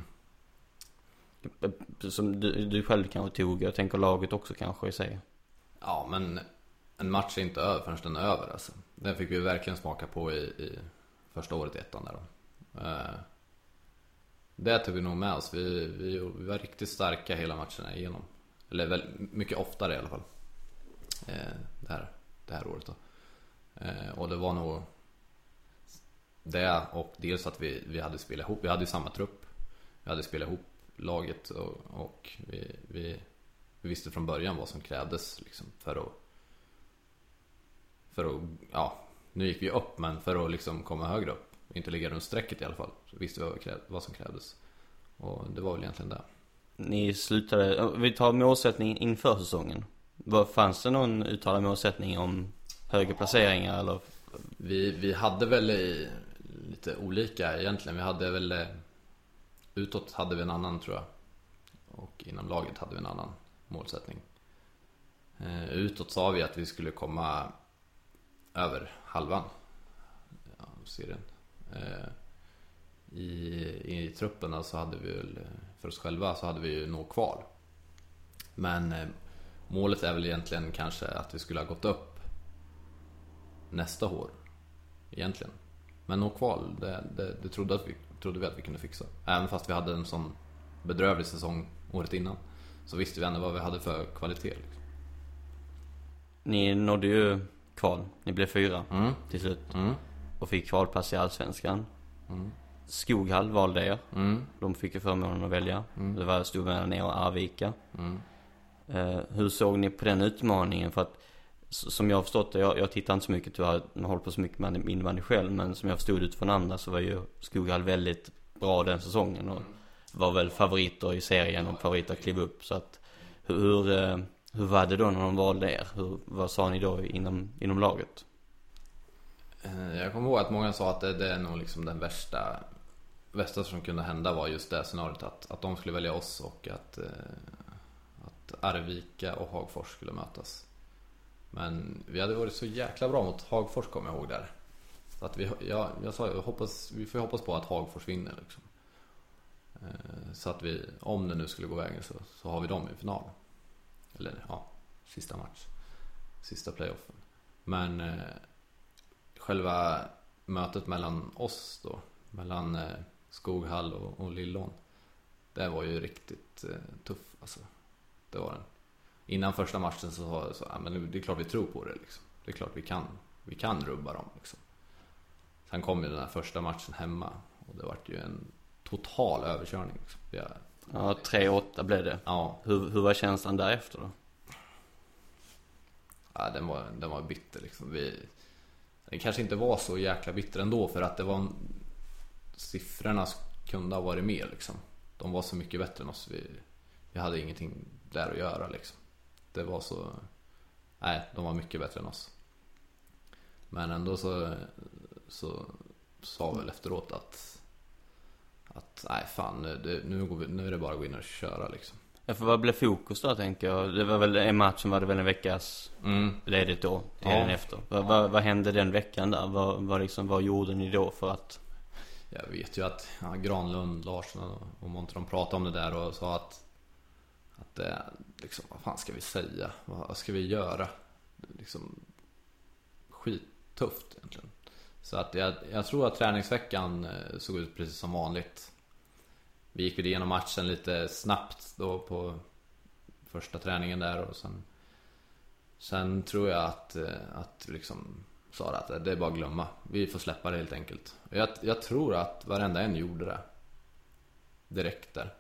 Som du, du själv kanske tog, jag tänker laget också kanske i sig. Ja, men en match är inte över förrän den är över alltså. Den fick vi verkligen smaka på i, i första året i ettan där då. Eh, det tog vi nog med oss. Vi, vi, vi var riktigt starka hela matcherna igenom. Eller väl, mycket oftare i alla fall. Eh, det, här, det här året då. Eh, och det var nog det, och dels att vi, vi hade spelat ihop. Vi hade ju samma trupp. Vi hade spelat ihop laget och, och vi, vi, vi visste från början vad som krävdes liksom, för att för att, ja, nu gick vi upp, men för att liksom komma högre upp, inte ligga runt strecket i alla fall, så visste vi vad, kräv, vad som krävdes. Och det var väl egentligen det. Ni slutade, vi tar målsättningen inför säsongen. Vad, fanns det någon uttalad målsättning om högre placeringar eller? Vi, vi hade väl i, lite olika egentligen. Vi hade väl utåt hade vi en annan, tror jag. Och inom laget hade vi en annan målsättning. Eh, utåt sa vi att vi skulle komma över halvan, ja, serien. Eh, i, I truppen så hade vi väl, för oss själva så hade vi ju nå kval. Men eh, målet är väl egentligen kanske att vi skulle ha gått upp nästa år egentligen. Men nå kval, det, det, det trodde, att vi, trodde vi att vi kunde fixa. Även fast vi hade en sån bedrövlig säsong året innan, så visste vi ändå vad vi hade för kvalitet liksom. Ni nådde ju kval, ni blev fyra mm. till slut. Mm. Och fick kvalplats i Allsvenskan. Mm. Skoghall valde er. Mm. De fick ju förmånen att välja. Mm. Det var stod mellan er och Arvika. Mm. eh, Hur såg ni på den utmaningen? För att som jag har förstått det, jag, jag tittar inte så mycket, jag har hållit på så mycket med innebandy själv, men som jag förstod ut från andra så var ju Skoghall väldigt bra den säsongen och var väl favoriter i serien och favoriter att kliva upp. Så att hur, hur, Hur var det då när de valde er? Hur, vad sa ni då inom, inom laget? Jag kommer ihåg att många sa att det, det är nog liksom den värsta värsta som kunde hända var just det scenariot att, att de skulle välja oss och att, eh, att Arvika och Hagfors skulle mötas. Men vi hade varit så jäkla bra mot Hagfors, kommer jag ihåg där. Så att vi, ja, jag sa, jag hoppas, vi får hoppas på att Hagfors vinner liksom. eh, Så att vi, om det nu skulle gå vägen så, så har vi dem i final. Eller ja, sista match, sista playoffen. Men eh, själva mötet mellan oss då, mellan eh, Skoghall och, och Lillån, det var ju riktigt eh, tuff alltså. Det var den. Innan första matchen så sa så, ja, men det är klart vi tror på det liksom. Det är klart vi kan, vi kan rubba dem liksom. Sen kom ju den här första matchen hemma och det var ju en total överkörning liksom. Jag, Ja, tre åtta blev det. Ja. Hur, hur var känslan därefter då? Ja, den var, den var bitter liksom. Vi, den kanske inte var så jäkla bitter ändå, för att det var, siffrorna kunde ha varit mer liksom. De var så mycket bättre än oss. Vi, vi hade ingenting där att göra liksom. Det var så, nej, de var mycket bättre än oss. Men ändå så så sa väl efteråt att att nej fan, nu, nu, går vi, nu är det bara att gå in och köra liksom. Ja, för vad blev fokus då, tänker jag? Det var väl en match som var det väl en veckas mm. ledigt då, till ja. den efter. Vad, vad, vad hände den veckan där? Vad, vad, liksom, vad gjorde ni då för att... Jag vet ju att ja, Granlund, Larsson och, och Monter, de pratade om det där och sa att att det, liksom, vad fan ska vi säga? Vad ska vi göra? Liksom skittufft egentligen. Så att jag, jag tror att träningsveckan såg ut precis som vanligt. Vi gick igenom matchen lite snabbt då på första träningen där, och sen sen tror jag att att liksom sa att det är bara att glömma. Vi får släppa det helt enkelt. Jag, jag tror att varenda en gjorde det direkt där.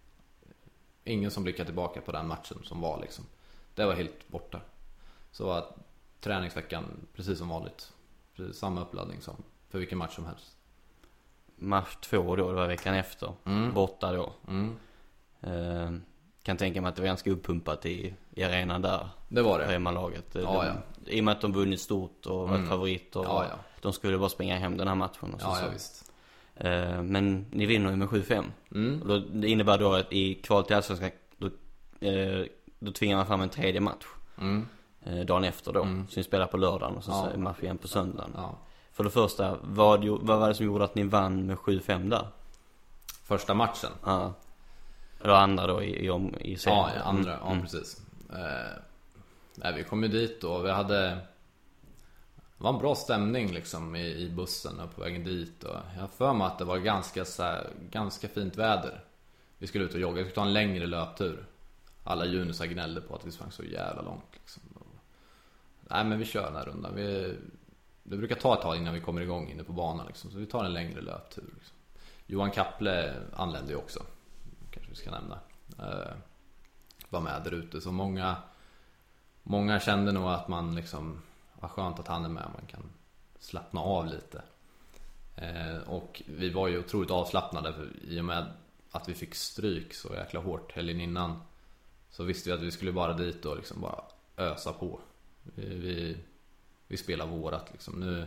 Ingen som blickar tillbaka på den matchen som var liksom. Det var helt borta. Så att träningsveckan precis som vanligt. Precis samma uppladdning som för vilken match som helst. Match två då, det var veckan efter. Mm. Borta då. Mm. Eh, kan tänka mig att det var ganska uppumpat i, i arenan där. Det var det. Hemmalaget. Ja, de, ja. I och med att de vunnit stort och varit Mm. favoriter. Och Ja, ja. De skulle bara springa hem den här matchen. Och så, Ja, så. ja, visst. Eh, men ni vinner ju med sju fem. Mm. Och då, det innebär då att i kval till Allsvenskan då, eh, då tvingar man fram en tredje match. Mm. Eh, dagen efter då. Mm. Så ni spelar på lördagen och så, Ja. så är match igen på söndagen. Ja. För det första, vad, vad var det som gjorde att ni vann med sju fem där? Första matchen. Ja. Eller andra då i, i, i serien. Ja, ja, andra, mm. ja precis. Eh, nej, vi kom ju dit och vi hade, det var en bra stämning liksom i, i bussen och på vägen dit, och jag har för mig att det var ganska så här, ganska fint väder. Vi skulle ut och jogga, vi skulle ta en längre löptur. Alla junusar gnällde på att vi sprang så jävla långt liksom. Och, nej, men vi kör den här rundan. Vi, det brukar ta ett tag innan vi kommer igång inne på banan liksom, så vi tar en längre löptur liksom. Johan Kapple anlände ju också, kanske vi ska nämna. Eh, var med där ute, så många många kände nog att man liksom, var skönt att han är med, man kan slappna av lite. Eh, och vi var ju otroligt avslappnade, för i och med att vi fick stryk så jäkla hårt helgen innan, så visste vi att vi skulle bara dit och liksom bara ösa på. Vi, vi, vi spelar vårat liksom. Nu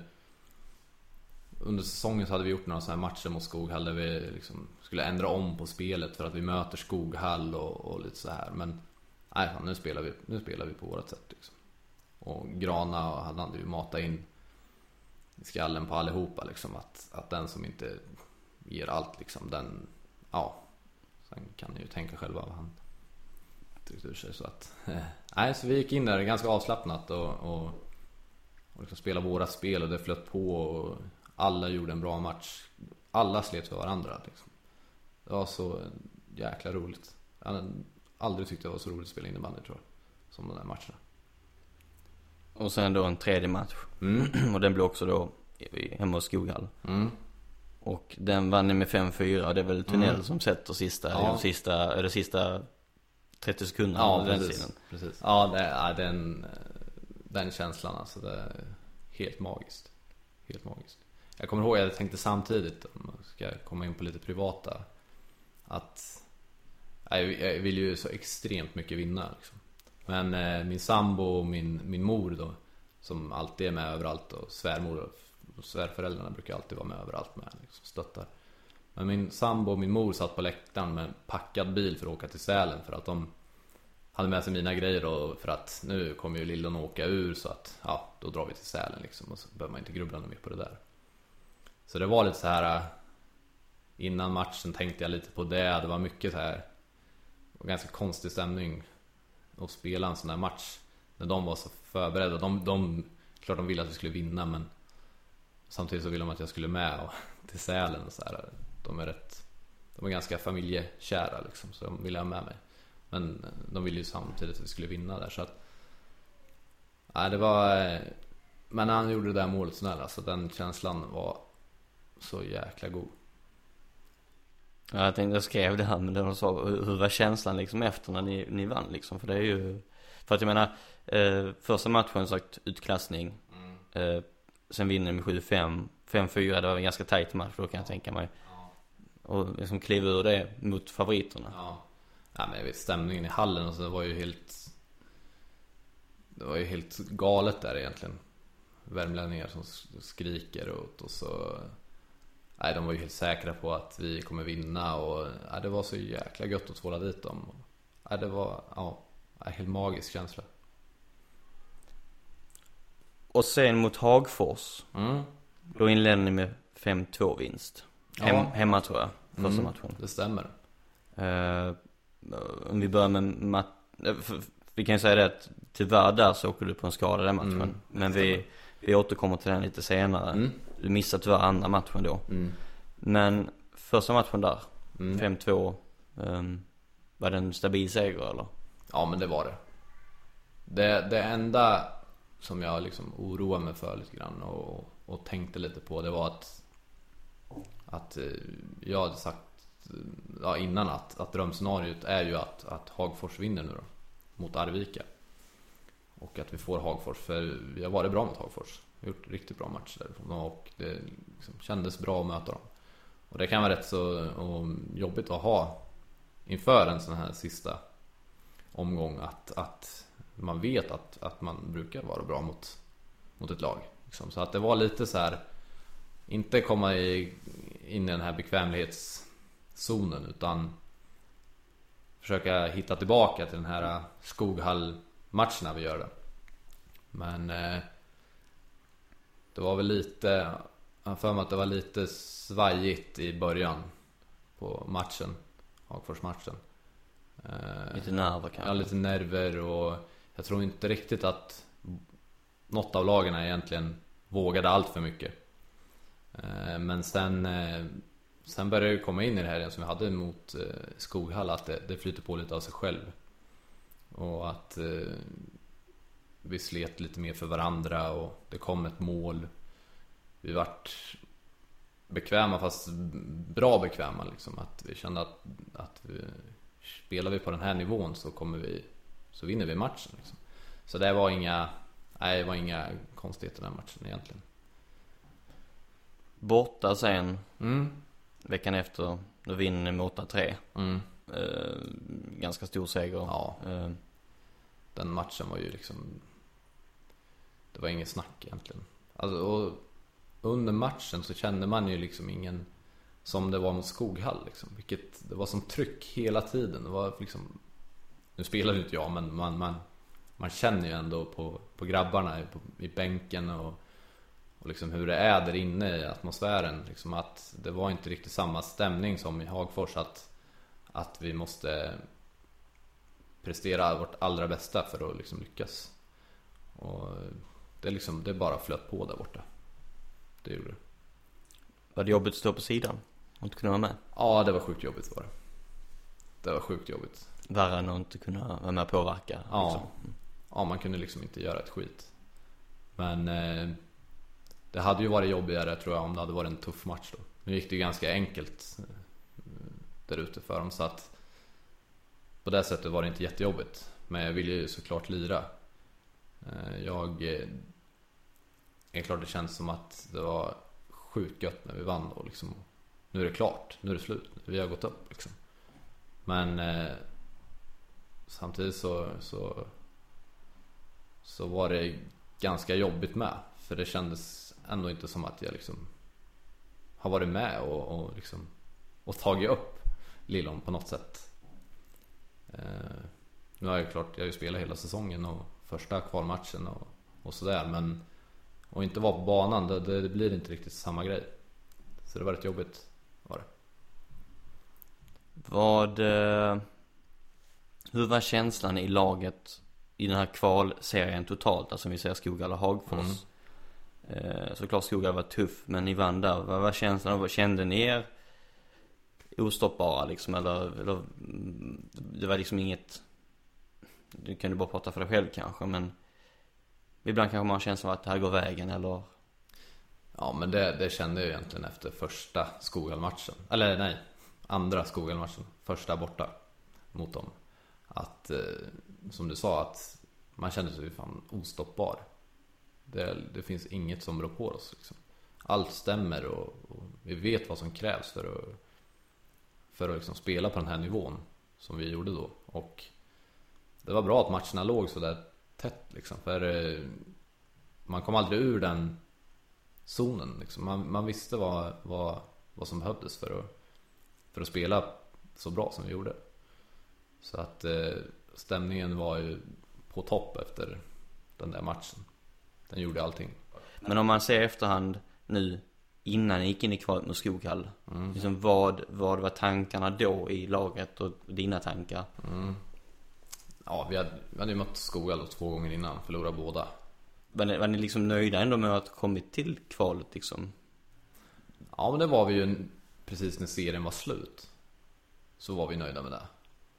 under säsongen så hade vi gjort några sådana här matcher mot Skoghall där vi liksom skulle ändra om på spelet för att vi möter Skoghall och, och lite så här. Men nej, fan, nu spelar vi nu spelar vi på vårat sätt liksom. Och Grana och han hade ju matat in i skallen på allihopa liksom, att, att den som inte ger allt liksom, den, ja, sen kan ni ju tänka själva vad han tryckte ur sig. Så att eh, nej, så vi gick in där ganska avslappnat och, och, och liksom spela vårat spel, och det flöt på och alla gjorde en bra match. Alla slet för varandra liksom. Det var så jäkla roligt. Jag hade aldrig tyckt det var så roligt att spela innebandy, tror jag, som den där matchen. Och sen då en tredje match. Mm. Och den blev också då hemma hos Skoghall. Mm. Och den vann ni med fem fyra. Det är väl Tunnel Mm. som sätter sista, Ja. de sista, eller sista trettio sekunderna. Ja, av den precis, sidan. precis. Ja, det är den, den känslan alltså, det är helt magiskt. Helt magiskt. Jag kommer ihåg, jag tänkte samtidigt, om man ska komma in på lite privata, att jag vill ju så extremt mycket vinna liksom. Men eh, min sambo och min, min mor då, som alltid är med överallt, och svärmor och svärföräldrarna brukar alltid vara med överallt med, liksom, stöttar. Men min sambo och min mor satt på läktaren med en packad bil för att åka till Sälen, för att de hade med sig mina grejer, och för att nu kommer ju Lillon åka ur, så att ja, då drar vi till Sälen liksom, och så behöver man inte grubbla mer på det där. Så det var lite så här, innan matchen tänkte jag lite på det. Det var mycket så här, och ganska konstig stämning att spela en sån här match när de var så förberedda. De, de, klart de ville att vi skulle vinna, men samtidigt så ville de att jag skulle med och, till Sälen och så här. De är rätt, de är ganska familjekära liksom, så de ville ha med mig. Men de ville ju samtidigt att vi skulle vinna där, så att nej, det var, men han gjorde det där målet snäll, alltså den känslan var så jäkla god. Ja, jag tänkte jag skrev det här, men det var så, hur var känslan liksom efter när ni, ni vann liksom? För det är ju, för att jag menar, eh, första matchen sagt utklassning, mm. eh, sen vinner med sju fem, fem fyra, det var en ganska tajt match då, kan jag tänka mig. Ja. Och liksom kliva ur det mot favoriterna. Ja, ja, men jag vet, stämningen i hallen, alltså, det var ju helt, det var ju helt galet där egentligen. Värmlänningar som skriker och, och så, nej, de var ju helt säkra på att vi kommer vinna, och nej, det var så jäkla gött att tvåla dit dem. Nej, det var, ja, en helt magisk känsla. Och sen mot Hagfors, mm. då inledde ni med fem två vinst. Hem, ja. Hemma tror jag, första mm, matchen. Det stämmer. Uh, om vi börjar med mat- vi kan ju säga det att tyvärr där så åker du på en skada den matchen. Mm, men vi, vi återkommer till den lite senare. Mm. Du missade tyvärr andra matchen då. Mm. Men första matchen där, mm. fem två, um, var det en stabil seger eller? Ja, men det var det. Det, det enda som jag liksom oroade mig för lite grann och, och tänkte lite på, det var att att jag hade sagt, ja, innan att, att drömscenariot är ju att, att Hagfors vinner nu då, mot Arvika, och att vi får Hagfors, för vi har varit bra mot Hagfors, vi har gjort riktigt bra matcher där, och det liksom kändes bra att möta dem, och det kan vara rätt så och jobbigt att ha inför en sån här sista omgång, att, att man vet att, att man brukar vara bra mot, mot ett lag liksom. Så att det var lite så här, inte komma i, in i den här bekvämlighetszonen, utan försöka hitta tillbaka till den här Skoghall-matcherna vi gör det. Men eh, det var väl lite, jag för mig att det var lite svajigt i början på matchen, Hagfors-matchen. Eh, lite nerver kanske. Ja, lite nerver, och jag tror inte riktigt att något av lagen egentligen vågade allt för mycket. Men sen, sen började det komma in i det här som vi hade mot Skoghall, att det, det flyter på lite av sig själv, och att eh, vi slet lite mer för varandra, och det kom ett mål. Vi vart bekväma, fast bra bekväma liksom, att vi kände att, att vi, spelar vi på den här nivån så kommer vi, så vinner vi matchen liksom. Så det var inga, nej, det var inga konstigheter i den här matchen egentligen. Borta sen, mm. veckan efter, då vinner ni åtta tre. Mm. Eh, ganska stor seger. Ja. Eh. Den matchen var ju liksom, det var ingen snack egentligen. Alltså, och under matchen så kände man ju liksom ingen, som det var mot Skoghall liksom, vilket det var som tryck hela tiden. Det var liksom, nu spelade inte jag, men man, man, man känner ju ändå på, på grabbarna på, i bänken, och Och liksom hur det är där inne i atmosfären liksom, att det var inte riktigt samma stämning som i Hagfors, att, att vi måste prestera vårt allra bästa för att liksom lyckas. Och det, liksom, det bara flöt på där borta. Det gjorde det. Var det jobbigt att stå på sidan och inte kunna vara med? Ja, det var sjukt jobbigt var det. Det var sjukt jobbigt. Värre än att inte kunna vara med och påverka. Ja, liksom. Ja, man kunde liksom inte göra ett skit. Men eh, det hade ju varit jobbigare tror jag om det hade varit en tuff match då. Nu gick det ju ganska enkelt där ute för dem, så att på det sättet var det inte jättejobbigt. Men jag ville ju såklart lira. Jag är klart, det känns som att det var sjukt gött när vi vann då liksom. Nu är det klart, nu är det slut, vi har gått upp liksom. Men eh, samtidigt så, så så var det ganska jobbigt med. För det kändes ändå inte som att jag liksom har varit med och, och, liksom, och tagit upp Lillon på något sätt. Eh, nu har jag klart, jag har ju spelat hela säsongen och första kvalmatchen och, och sådär. Men att inte vara på banan, det, det blir inte riktigt samma grej. Så det var rätt jobbigt, var det. Vad... Eh, hur var känslan i laget i den här kvalserien totalt? Alltså om vi säger Skoghall Hagfors. Mm. Eh, såklart Skoghall var tuff, men ni vann där. Vad var känslan? Vad kände ni er ostoppbara liksom? Eller, eller det var liksom inget... Du kan ju bara prata för dig själv kanske, men ibland kanske man har känslan av att det här går vägen, eller... Ja, men det, det kände jag egentligen efter första Skoghall-matchen. Eller nej, andra Skoghall-matchen. Första borta mot dem. Att, eh, som du sa, att man kände sig fan ostoppbar. Det, det finns inget som rår på oss liksom. Allt stämmer och, och vi vet vad som krävs för att, för att liksom spela på den här nivån som vi gjorde då. Och det var bra att matcherna låg så där tätt liksom. För eh, man kom aldrig ur den zonen liksom. man, man visste vad, vad, vad som behövdes för att, för att spela så bra som vi gjorde. Så att eh, stämningen var ju på topp efter den där matchen. Den gjorde allting. Men om man ser efterhand nu, innan ni gick in i kvalet med Skoghall, mm. liksom vad, vad var tankarna då i laget och dina tankar? Mm. Ja, vi hade, vi hade ju mött Skoghall två gånger innan, förlorade båda. Var ni, var ni liksom nöjda ändå med att ha kommit till kvalet liksom? Ja, men det var vi ju precis när serien var slut. Så var vi nöjda med det.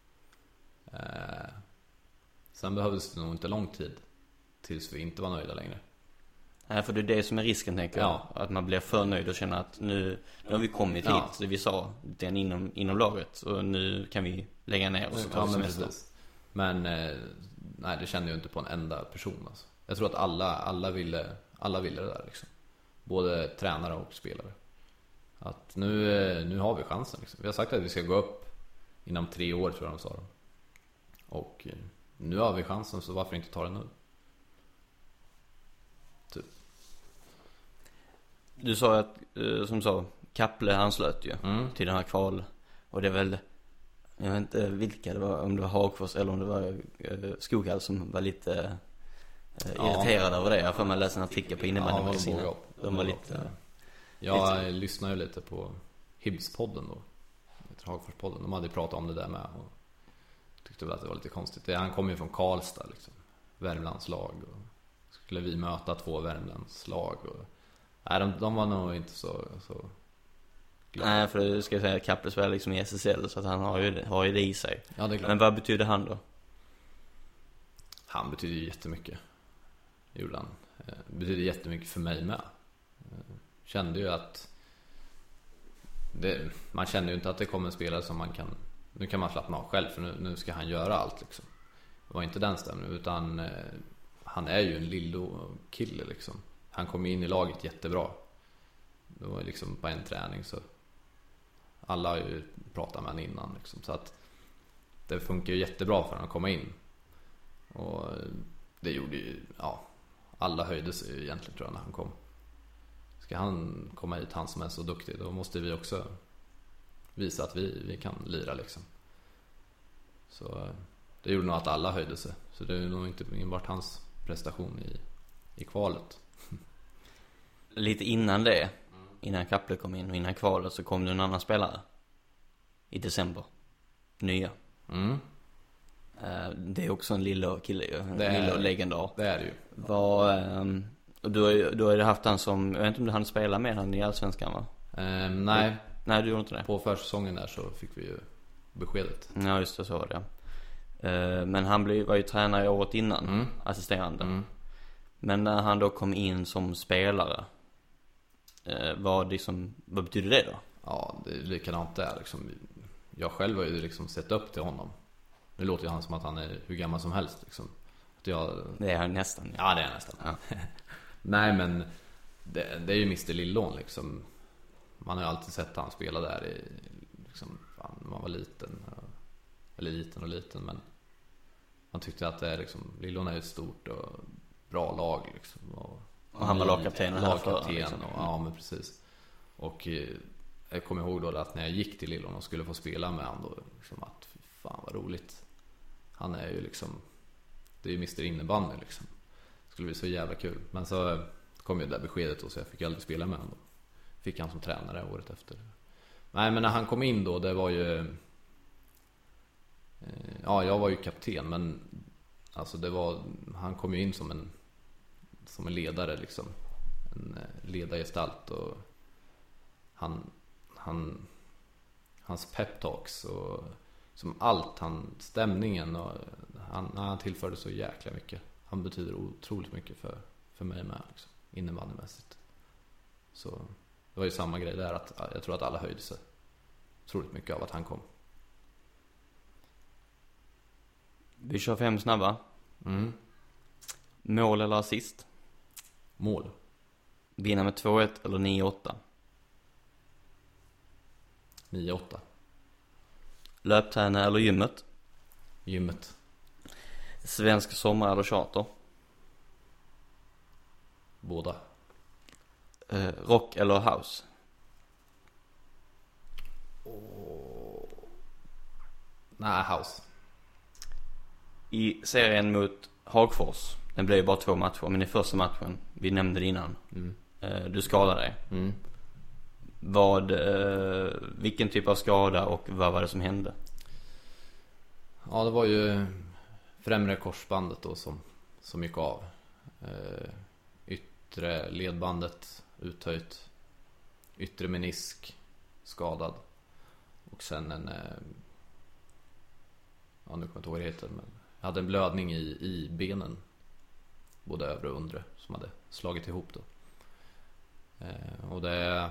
Eh, sen behövdes det nog inte lång tid tills vi inte var nöjda längre. Nej, för det är det som är risken, tänker jag. Ja. Att man blir för nöjd och känner att nu, nu har vi kommit hit, ja. det vi sa, den inom, inom laget. Och nu kan vi lägga ner och så ta ja, det men, precis. men eh, nej, det kände jag inte på en enda person alltså. Jag tror att alla, alla, ville, alla ville det där liksom. Både tränare och spelare. Att nu, nu har vi chansen liksom. Vi har sagt att vi ska gå upp inom tre år, tror jag de sa. Och nu har vi chansen, så varför inte ta den nu? Typ. Du sa att, som sa, Kapple anslöt ju mm. till den här kval. Och det är väl, jag vet inte vilka det var, om det var Hagfors eller om det var uh, Skoghall som var lite uh, ja. irriterad över det. Jag får man läsa en artikel på innebandymagasinet. Ja, de var lite... Uh, jag lite... lyssnade ju lite på Hibs-podden då. Hagfors-podden. De hade pratat om det där med och tyckte väl att det var lite konstigt. Han kom ju från Karlstad liksom. Värmlandslag. Och skulle vi möta två Värmlandslag. Och... Nej, de, de var nog inte så... så... Nej, för det ska jag säga, Kapple spelar liksom i S S L, så att han har ju, har ju det i sig. Ja, det är klart. Men vad betyder han då? Han betyder ju jättemycket. Gjorde han. Betyder jättemycket för mig med. Kände ju att det, man kände ju inte att det kommer en spelare som man kan, nu kan man slappna av själv, för nu, nu ska han göra allt liksom. Det var inte den stämningen, utan eh, han är ju en lillo kille liksom. Han kom in i laget jättebra. Det var liksom på en träning, så alla har ju pratat med honom innan liksom, så att det funkar ju jättebra för honom att komma in. Och det gjorde ju, ja, alla höjde sig ju egentligen, tror jag, när han kom. Ska han komma hit, han som är så duktig, då måste vi också visa att vi, vi kan lira liksom. Så det gjorde nog att alla höjde sig. Så det är nog inte enbart hans prestation i, i kvalet. Lite innan det, innan Kapple kom in och innan kvalet, så kom det en annan spelare i december. Nya. Mm. Det är också en lilla kille ju. En det lilla legendar. Det är det ju. Var, och du har ju du har ju haft han som, jag vet inte om du hann spela med han i Allsvenskan, va? Eh, nej. Nej, du gjorde inte det. På försäsongen där så fick vi ju beskedet. Ja, just det, så var det. Men han blev, var ju tränare året innan, mm. assisterande. Mm. Men när han då kom in som spelare, vad, liksom, vad betyder det då? Ja, det är likadant där liksom. Jag själv har ju liksom sett upp till honom. Det låter ju han som att han är hur gammal som helst liksom. Att jag... Det är han nästan. Ja, det är nästan. Ja. Nej, men det, det är ju mister Lillån liksom. Man har ju alltid sett han spela där i, liksom, fan, man var liten. Eller liten och liten, men man tyckte att det är liksom, Lillån är ju stort och bra lag liksom. Och, och han var lagkapten och lagkapten liksom. och, ja men precis. Och eh, jag kommer ihåg då att när jag gick till Lillon och skulle få spela med honom då, liksom att fy fan vad roligt. Han är ju liksom, det är ju mister innebandy liksom. Det skulle bli så jävla kul. Men så kom ju det där beskedet och så jag fick aldrig spela med honom. Fick han som tränare året efter. Nej, men när han kom in då, det var ju eh, ja, jag var ju kapten, men alltså det var, han kom ju in som en som en ledare liksom. En ledargestalt och han han hans pep talks och som allt, han stämningen och han, han tillförde så jäkla mycket. Han betyder otroligt mycket för för mig med liksom, innebandymässigt. Så det var ju samma grej där, att jag tror att alla höjde sig otroligt mycket av att han kom. Vi kör fem snabba. Mm. Mål eller assist? Mål. Vinna med två ett eller nio åtta? nio åtta. Löpträna eller gymmet? Gymmet. Svensk sommar eller charter? Båda. Eh, rock eller house? Och... Nej, house. I serien mot Hagfors, den blev ju bara två matcher, men i första matchen, vi nämnde det innan, mm. eh, du skadade dig. Mm. Vad, eh, vilken typ av skada och vad var det som hände? Ja, det var ju främre korsbandet då som, som gick av. Eh, yttre ledbandet uthöjt. Yttre menisk skadad. Och sen en... Eh, ja, nu kommer jag inte ihåg vad det heter, men jag hade en blödning i, i benen. Både övre och undre som hade slagit ihop då. Eh, och det...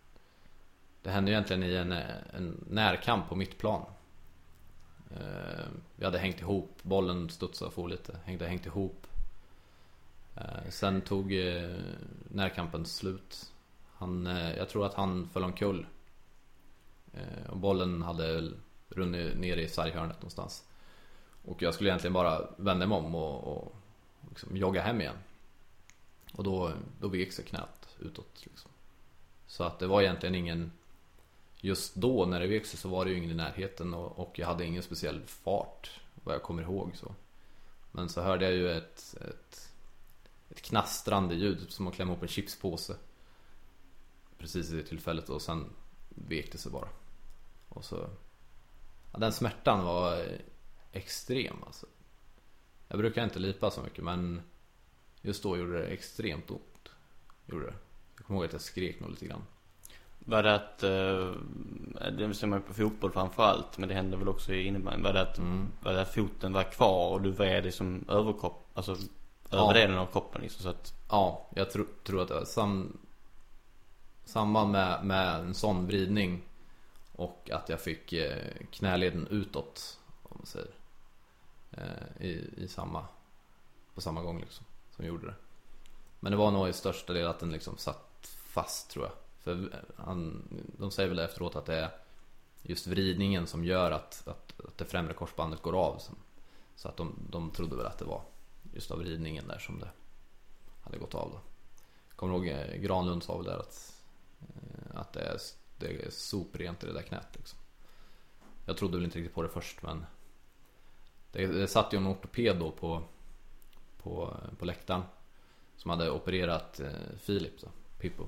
Det hände egentligen i en, en närkamp på mitt plan. Eh, vi hade hängt ihop, bollen studsade för lite, hängde hängt ihop. Eh, sen tog eh, närkampen slut. Han, eh, jag tror att han föll omkull. Eh, och bollen hade runnit ner i sarghörnet någonstans. Och jag skulle egentligen bara vända mig om och, och liksom jogga hem igen. Och då, då vek sig knät utåt liksom. Så att det var egentligen ingen... Just då när det vek sig så var det ju ingen i närheten och, och jag hade ingen speciell fart, vad jag kommer ihåg så. Men så hörde jag ju ett, ett, ett knastrande ljud som att klämma upp en chipspåse precis i det tillfället och sen vek det sig bara. Och så, ja, den smärtan var extrem alltså. Jag brukar inte lipa så mycket, men just då gjorde det extremt ont. Gjorde det. Jag kommer ihåg att jag skrek nog lite grann. Var det att, uh, det ser man på fotboll framförallt, men det hände väl också i innebandy, var det att, mm. var det att foten var kvar och du vred dig som överkropp, alltså ja. överdelen av kroppen liksom, så att... Ja, jag tro, tror att det var sam, samband med, med en sån vridning och att jag fick eh, knäleden utåt, om man säger, eh, i, i samma, på samma gång liksom, som gjorde det. Men det var nog i största del att den liksom satt fast, tror jag. För han, de säger väl efteråt att det är just vridningen som gör att, att, att det främre korsbandet går av. Så att de, de trodde väl att det var just av vridningen där som det hade gått av då. Kommer ihåg Granlund sa väl där att, att det, är, det är soprent i det där knät liksom. Jag trodde väl inte riktigt på det först, men det, det satt ju en ortoped då på, på, på läktaren som hade opererat eh, Filip då, Pippo.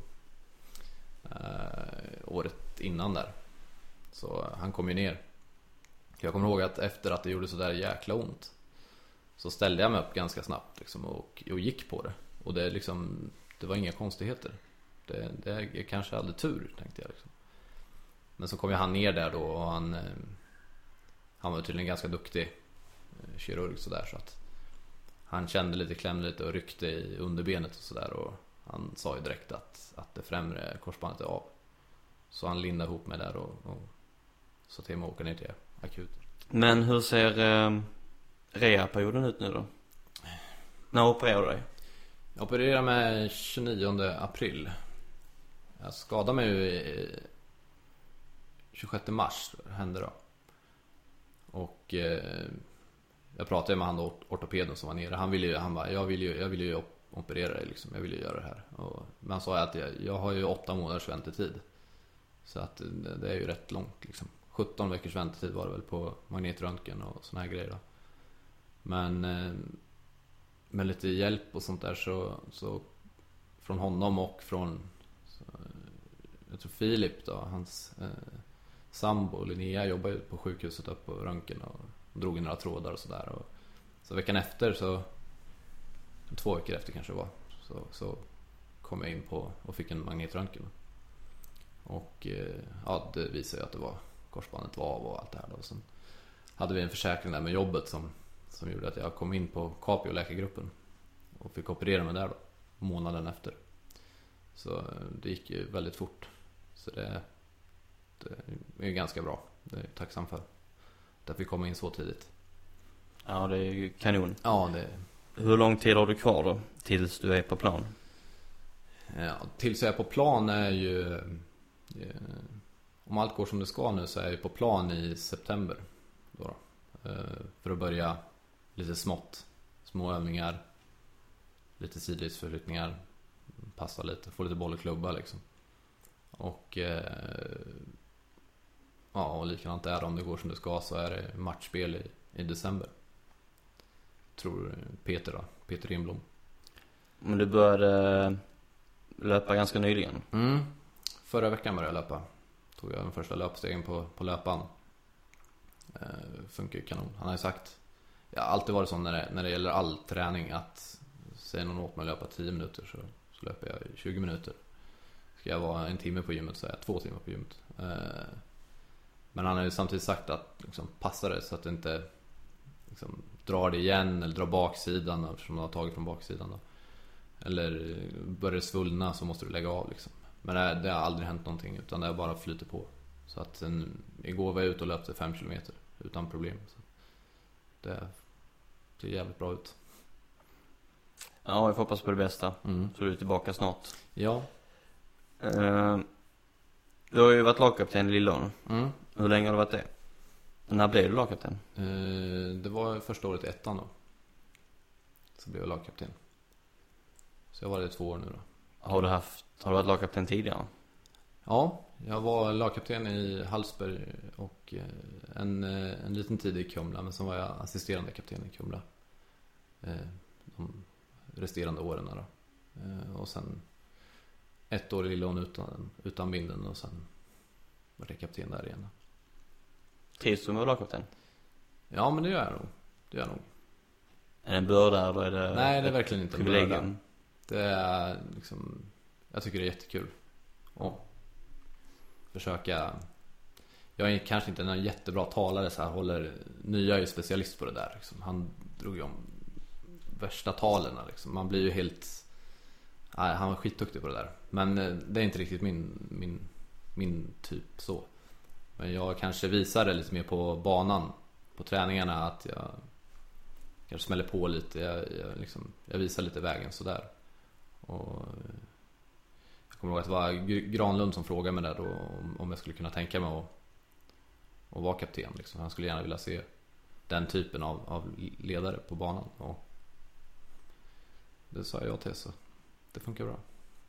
Uh, året innan där. Så han kom ju ner. Jag kommer ihåg att efter att det gjorde så där jäkla ont så ställde jag mig upp ganska snabbt liksom, och, och gick på det. Och det liksom, det var inga konstigheter. Det, det är kanske aldrig tur, tänkte jag liksom. Men så kom jag han ner där då och han eh, han var tydligen ganska duktig eh, kirurg så där, så att han kände lite, klämde lite och ryckte i underbenet och sådär, och han sa ju direkt att, att det främre korsbandet är av. Så han lindade ihop mig där och, och så till mig åka ner till akut. Men hur ser eh, rea-perioden ut nu då? När opererar du dig? Jag opererade mig tjugonionde april. Jag skadade mig ju i tjugosjätte mars, hände då. Och eh, jag pratade med han då, ortopeden som var nere. Han ville ju, han bara, jag vill ju, jag vill ju operera dig liksom. Jag vill ju göra det här. Och, men han sa att jag, jag har ju åtta månaders väntetid. Så att det, det är ju rätt långt liksom. sjutton veckors väntetid var det väl på magnetröntgen och såna här grejer då. Men eh, med lite hjälp och sånt där så, så från honom och från så, jag tror Filip då, hans eh, sambo Linnea jobbar ju på sjukhuset upp på röntgen och drog in några trådar och sådär. Och så veckan efter så två veckor efter kanske det var så, så kom jag in på och fick en magnetröntgen. Och eh, ja, det visade ju att det var korsbandet var av och allt det här då. Och sen hade vi en försäkring där med jobbet som, som gjorde att jag kom in på Capio läkargruppen och fick operera mig där då, månaden efter. Så det gick ju väldigt fort. Så det, det är ganska bra. Det är jag tacksam för. Att vi kom in så tidigt. Ja, det är ju kanon. Ja, det... Hur lång tid har du kvar då tills du är på plan? Ja, tills jag är på plan är ju... Eh, om allt går som det ska nu så är jag på plan i september. Då då. Eh, för att börja lite smått. Små övningar. Lite sidledsförflyttningar. Passa lite. Få lite boll och klubba liksom. Och... Eh, ja, och likadant är om det går som det ska så är det matchspel i, i december. Tror Peter då, Peter Rimblom. Men du började löpa ganska nyligen. Mm. Förra veckan började jag löpa. Tog jag den första löpstegen på, på löpan. Eh, funkar ju kanon. Han har ju sagt, jag har alltid varit sån när det, när det gäller all träning att säger någon åt mig att löpa tio minuter så, så löper jag tjugo minuter. Ska jag vara en timme på gymmet så är jag två timmar på gymmet. Eh, men han har ju samtidigt sagt att liksom, passa det så att det inte liksom, drar det igen eller drar baksidan eftersom man har tagit från baksidan då. Eller börjar det svullna så måste du lägga av liksom. Men det, det har aldrig hänt någonting utan det har bara flyter på. Så att en, igår var jag ute och löpte fem kilometer utan problem. Så det ser jävligt bra ut. Ja, jag får hoppas på det bästa. Mm. Så du är tillbaka snart. Ja. Uh, du har ju varit lagkapten i Lillån. Mm. Hur länge har du varit det? När blev du lagkapten? Uh, det var första året i ettan då. Så blev jag lagkapten. Så jag var det två år nu då. Har du haft, har du varit lagkapten tidigare? Ja, jag var lagkapten i Hallsberg och en, en liten tid i Kumla. Men sen var jag assisterande kapten i Kumla de resterande åren då. Och sen ett år i Lillån utan, utan binden och sen var jag kapten där igen. Trivs du med lagkapten? Ja, men det gör jag nog. Det gör jag nog. Är det en börda då är det... Nej, det är verkligen inte en privilegium. börda. Det är liksom... Jag tycker det är jättekul. Och försöka... Jag är kanske inte en jättebra talare så här håller... Nya är ju specialist på det där liksom. Han drog ju om värsta talerna liksom. Man blir ju helt... Nej, han var skitduktig på det där. Men det är inte riktigt min, min, min typ så. Men jag kanske visar det lite mer på banan. På träningarna att jag... Kanske smäller på lite. Jag, jag, liksom, jag visar lite vägen sådär. Och jag kommer ihåg att det var Granlund som frågade mig där då om jag skulle kunna tänka mig att, att vara kapten liksom. Han skulle gärna vilja se den typen av, av ledare på banan och det sa jag till så det funkar bra.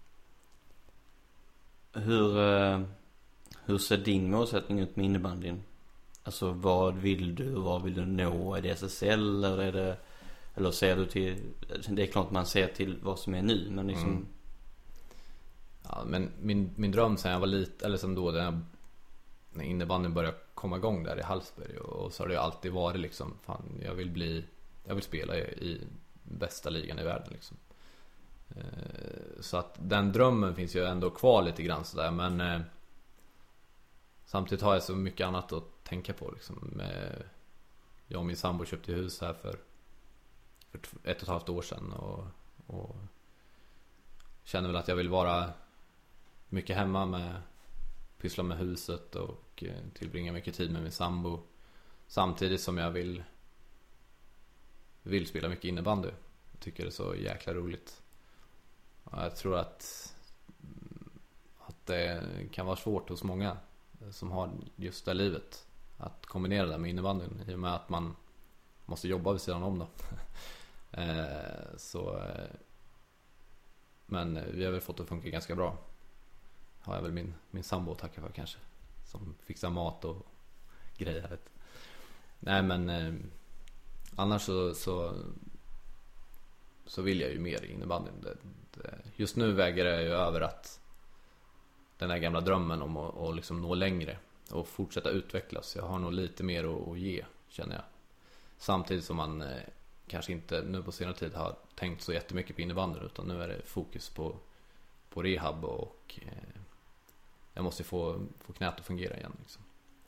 Hur, hur ser din målsättning ut med innebandyn? Alltså vad vill du, vad vill du nå? Är det S S L eller är det... Eller ser du till... Det är klart man ser till vad som är nu, men liksom... Mm. Ja, men min, min dröm sen jag var lite... Eller sen då när, när innebandyn började komma igång där i Hallsberg. Och, och så har det ju alltid varit liksom... Fan, jag vill bli... Jag vill spela i, i bästa ligan i världen liksom. Eh, så att den drömmen finns ju ändå kvar lite grann sådär. Men... Eh, samtidigt har jag så mycket annat att tänka på liksom. Med, jag och min sambo köpte hus här för... för ett och ett halvt år sedan och, och känner väl att jag vill vara mycket hemma med pyssla med huset och tillbringa mycket tid med min sambo samtidigt som jag vill vill spela mycket innebandy. Jag tycker det är så jäkla roligt. Och jag tror att att det kan vara svårt hos många som har just det livet att kombinera det med innebandyn i och med att man måste jobba vid sidan om då. eh, så eh, men vi har väl fått det att funka ganska bra. Har jag väl min, min sambo att tacka för kanske, som fixar mat och grejer. Vet. Nej men eh, annars så, så så vill jag ju mer i innebandyn. Det, det, just nu väger det ju över att den här gamla drömmen om att, att liksom nå längre och fortsätta utvecklas. Jag har nog lite mer att, att ge, känner jag. Samtidigt som man eh, kanske inte nu på senare tid har tänkt så jättemycket på innebandyn, utan nu är det fokus på, på rehab och eh, jag måste få, få knät att fungera igen liksom.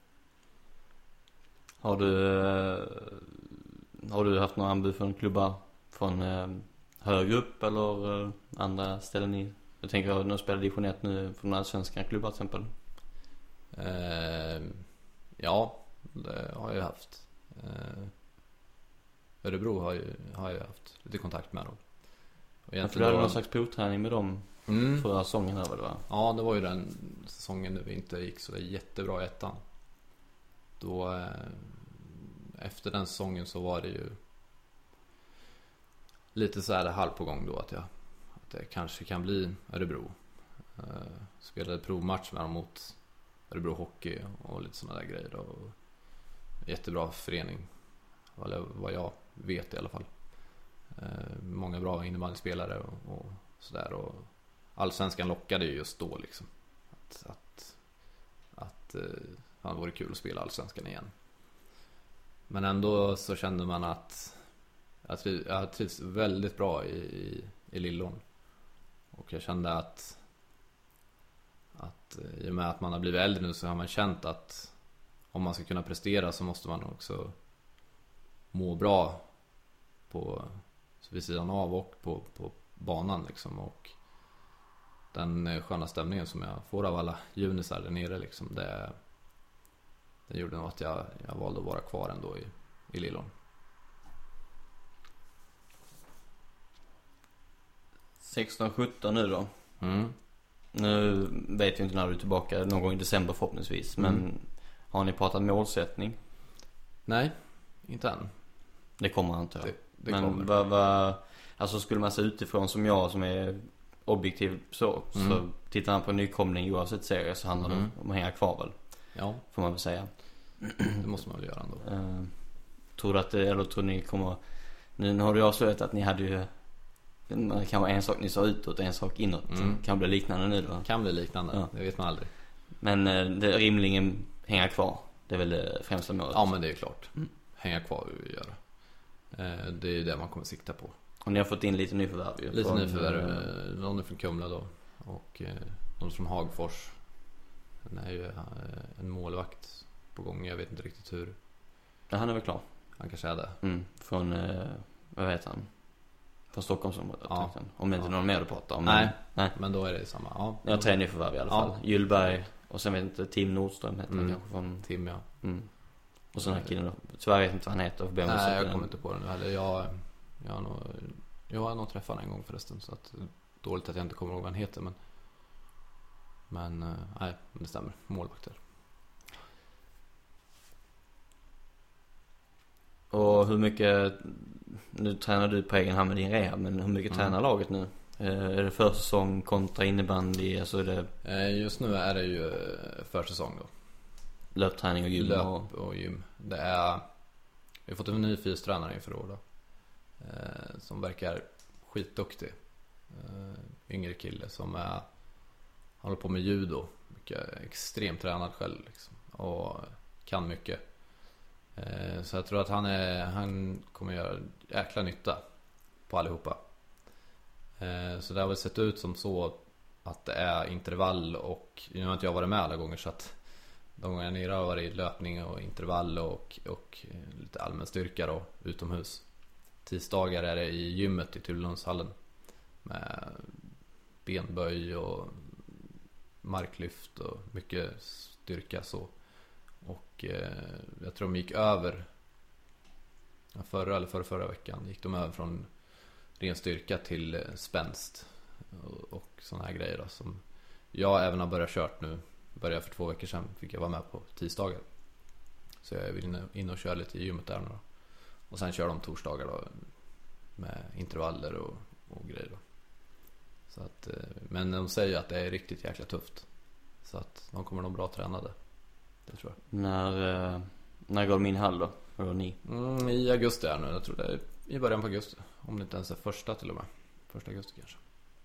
Har du eh, har du haft några anbud från klubbar från eh, högre upp eller eh, andra ställen i? Jag tänker nu spelar division ett nu från allsvenska klubbar till exempel. Eh, ja, det har jag ju haft. Eh, Örebro har ju, har jag ju haft lite kontakt med dem. Och ja, för du hade då någon slags provträning med dem mm. förra säsongen här, väl, va? Ja, det var ju den säsongen när vi inte gick så jättebra i ettan. Då eh, efter den säsongen så var det ju lite så här halv på gång då att jag att det kanske kan bli Örebro. Eh, spelade provmatch med dem mot Örebro Hockey och lite såna där grejer och jättebra förening, eller vad jag vet i alla fall. Eh, många bra innebandyspelare och, och sådär, och allsvenskan lockade ju just då liksom att att att eh, det vore kul att spela allsvenskan igen. Men ändå så kände man att att vi jag trivs väldigt bra i i, i Lillån. Och jag kände att att i och med att man har blivit äldre nu så har man känt att om man ska kunna prestera så måste man också må bra på vid sidan av och på på banan liksom, och den sköna stämningen som jag får av alla junisar där nere liksom, det det gjorde nog att jag jag valde att vara kvar ändå i i Lillån. sexton sjutton nu då. Mm. Nu vet jag inte när du är tillbaka, någon gång i december förhoppningsvis, men mm. har ni pratat målsättning? Nej, inte än. Det kommer inte jag. Det, det men kommer. vad va, alltså skulle man se utifrån som jag som är objektiv så mm. så tittar man på en nykomling oavsett serie så handlar mm. det om att hänga kvar väl. Ja, får man väl säga. Det måste man väl göra ändå. Uh, tror du att det, eller tror ni kommer, nu har du avslöjat att ni hade ju man kan vara en sak ni sa utåt och en sak inåt. Mm. Kan bli liknande nu då? Kan bli liknande, ja. Det vet man aldrig. Men det rimligen hänga kvar. Det är väl det främsta målet. Ja, men det är klart. Mm. Hänga kvar vill vi göra. Det är ju det man kommer sikta på. Och ni har fått in lite nyförvärv ju. Lite nyförvärv. Någon är från Kumla då. Och någon från Hagfors. Den är ju en målvakt på gång. Jag vet inte riktigt hur. Ja, han är väl klar. Han kanske är det. Mm. Från, vad vet han? Från Stockholmsområdet. Ja. Om det inte är ja. någon mer du pratar om. Nej, men, nej. men då är det samma. Ja, jag har tre nyförvärv i alla fall. Ja. Julberg och sen vet inte, Tim Nordström heter mm. han kanske från... Tim, ja. Mm. Och så den här killen då. Tyvärr vet inte vad han heter. Nej, jag kommer den. inte på den nu heller. Jag, jag, har nog, jag har nog träffat honom en gång förresten. Så att, dåligt att jag inte kommer ihåg vad han heter. Men, men nej, det stämmer. Målvakter. Och hur mycket, nu tränar du på egen hand med din rehab, men hur mycket mm. tränar laget nu? Är det försäsong kontra innebandy? Alltså är det... Just nu är det ju försäsong då. Löpträning och gym? Löp och... och gym. Det är, vi har fått en ny fystränare inför år då. Eh, som verkar skitduktig. Eh, yngre kille som är, håller på med judo. Mycket extremt tränad själv liksom. Och kan mycket. Så jag tror att han, är, han kommer göra jäkla nytta på allihopa. Så det har väl sett ut som så att det är intervall. Och nu har inte jag varit med alla gånger, så att de gånger jag nere har varit löpning och intervall och, och lite allmän styrka då, utomhus. Tisdagar är det i gymmet i Tullundshallen med benböj och marklyft och mycket styrka så. Och eh, jag tror de gick över förra eller förra, förra veckan gick de över från ren styrka till eh, spänst och, och såna här grejer då, som jag även har börjat kört nu. Började för två veckor sedan, fick jag vara med på tisdagar. Så jag är inne, inne och kör lite i gymmet där nu då. Och sen kör de torsdagar då med intervaller och, och grejer då. Så att, men de säger att det är riktigt jäkla tufft. Så att de kommer nog bra tränade. Det tror jag. När, när går min hall då? Eller ni? Mm, I augusti är nu. Jag tror det är i början på augusti. Om det inte ens är första till och med. Första augusti kanske.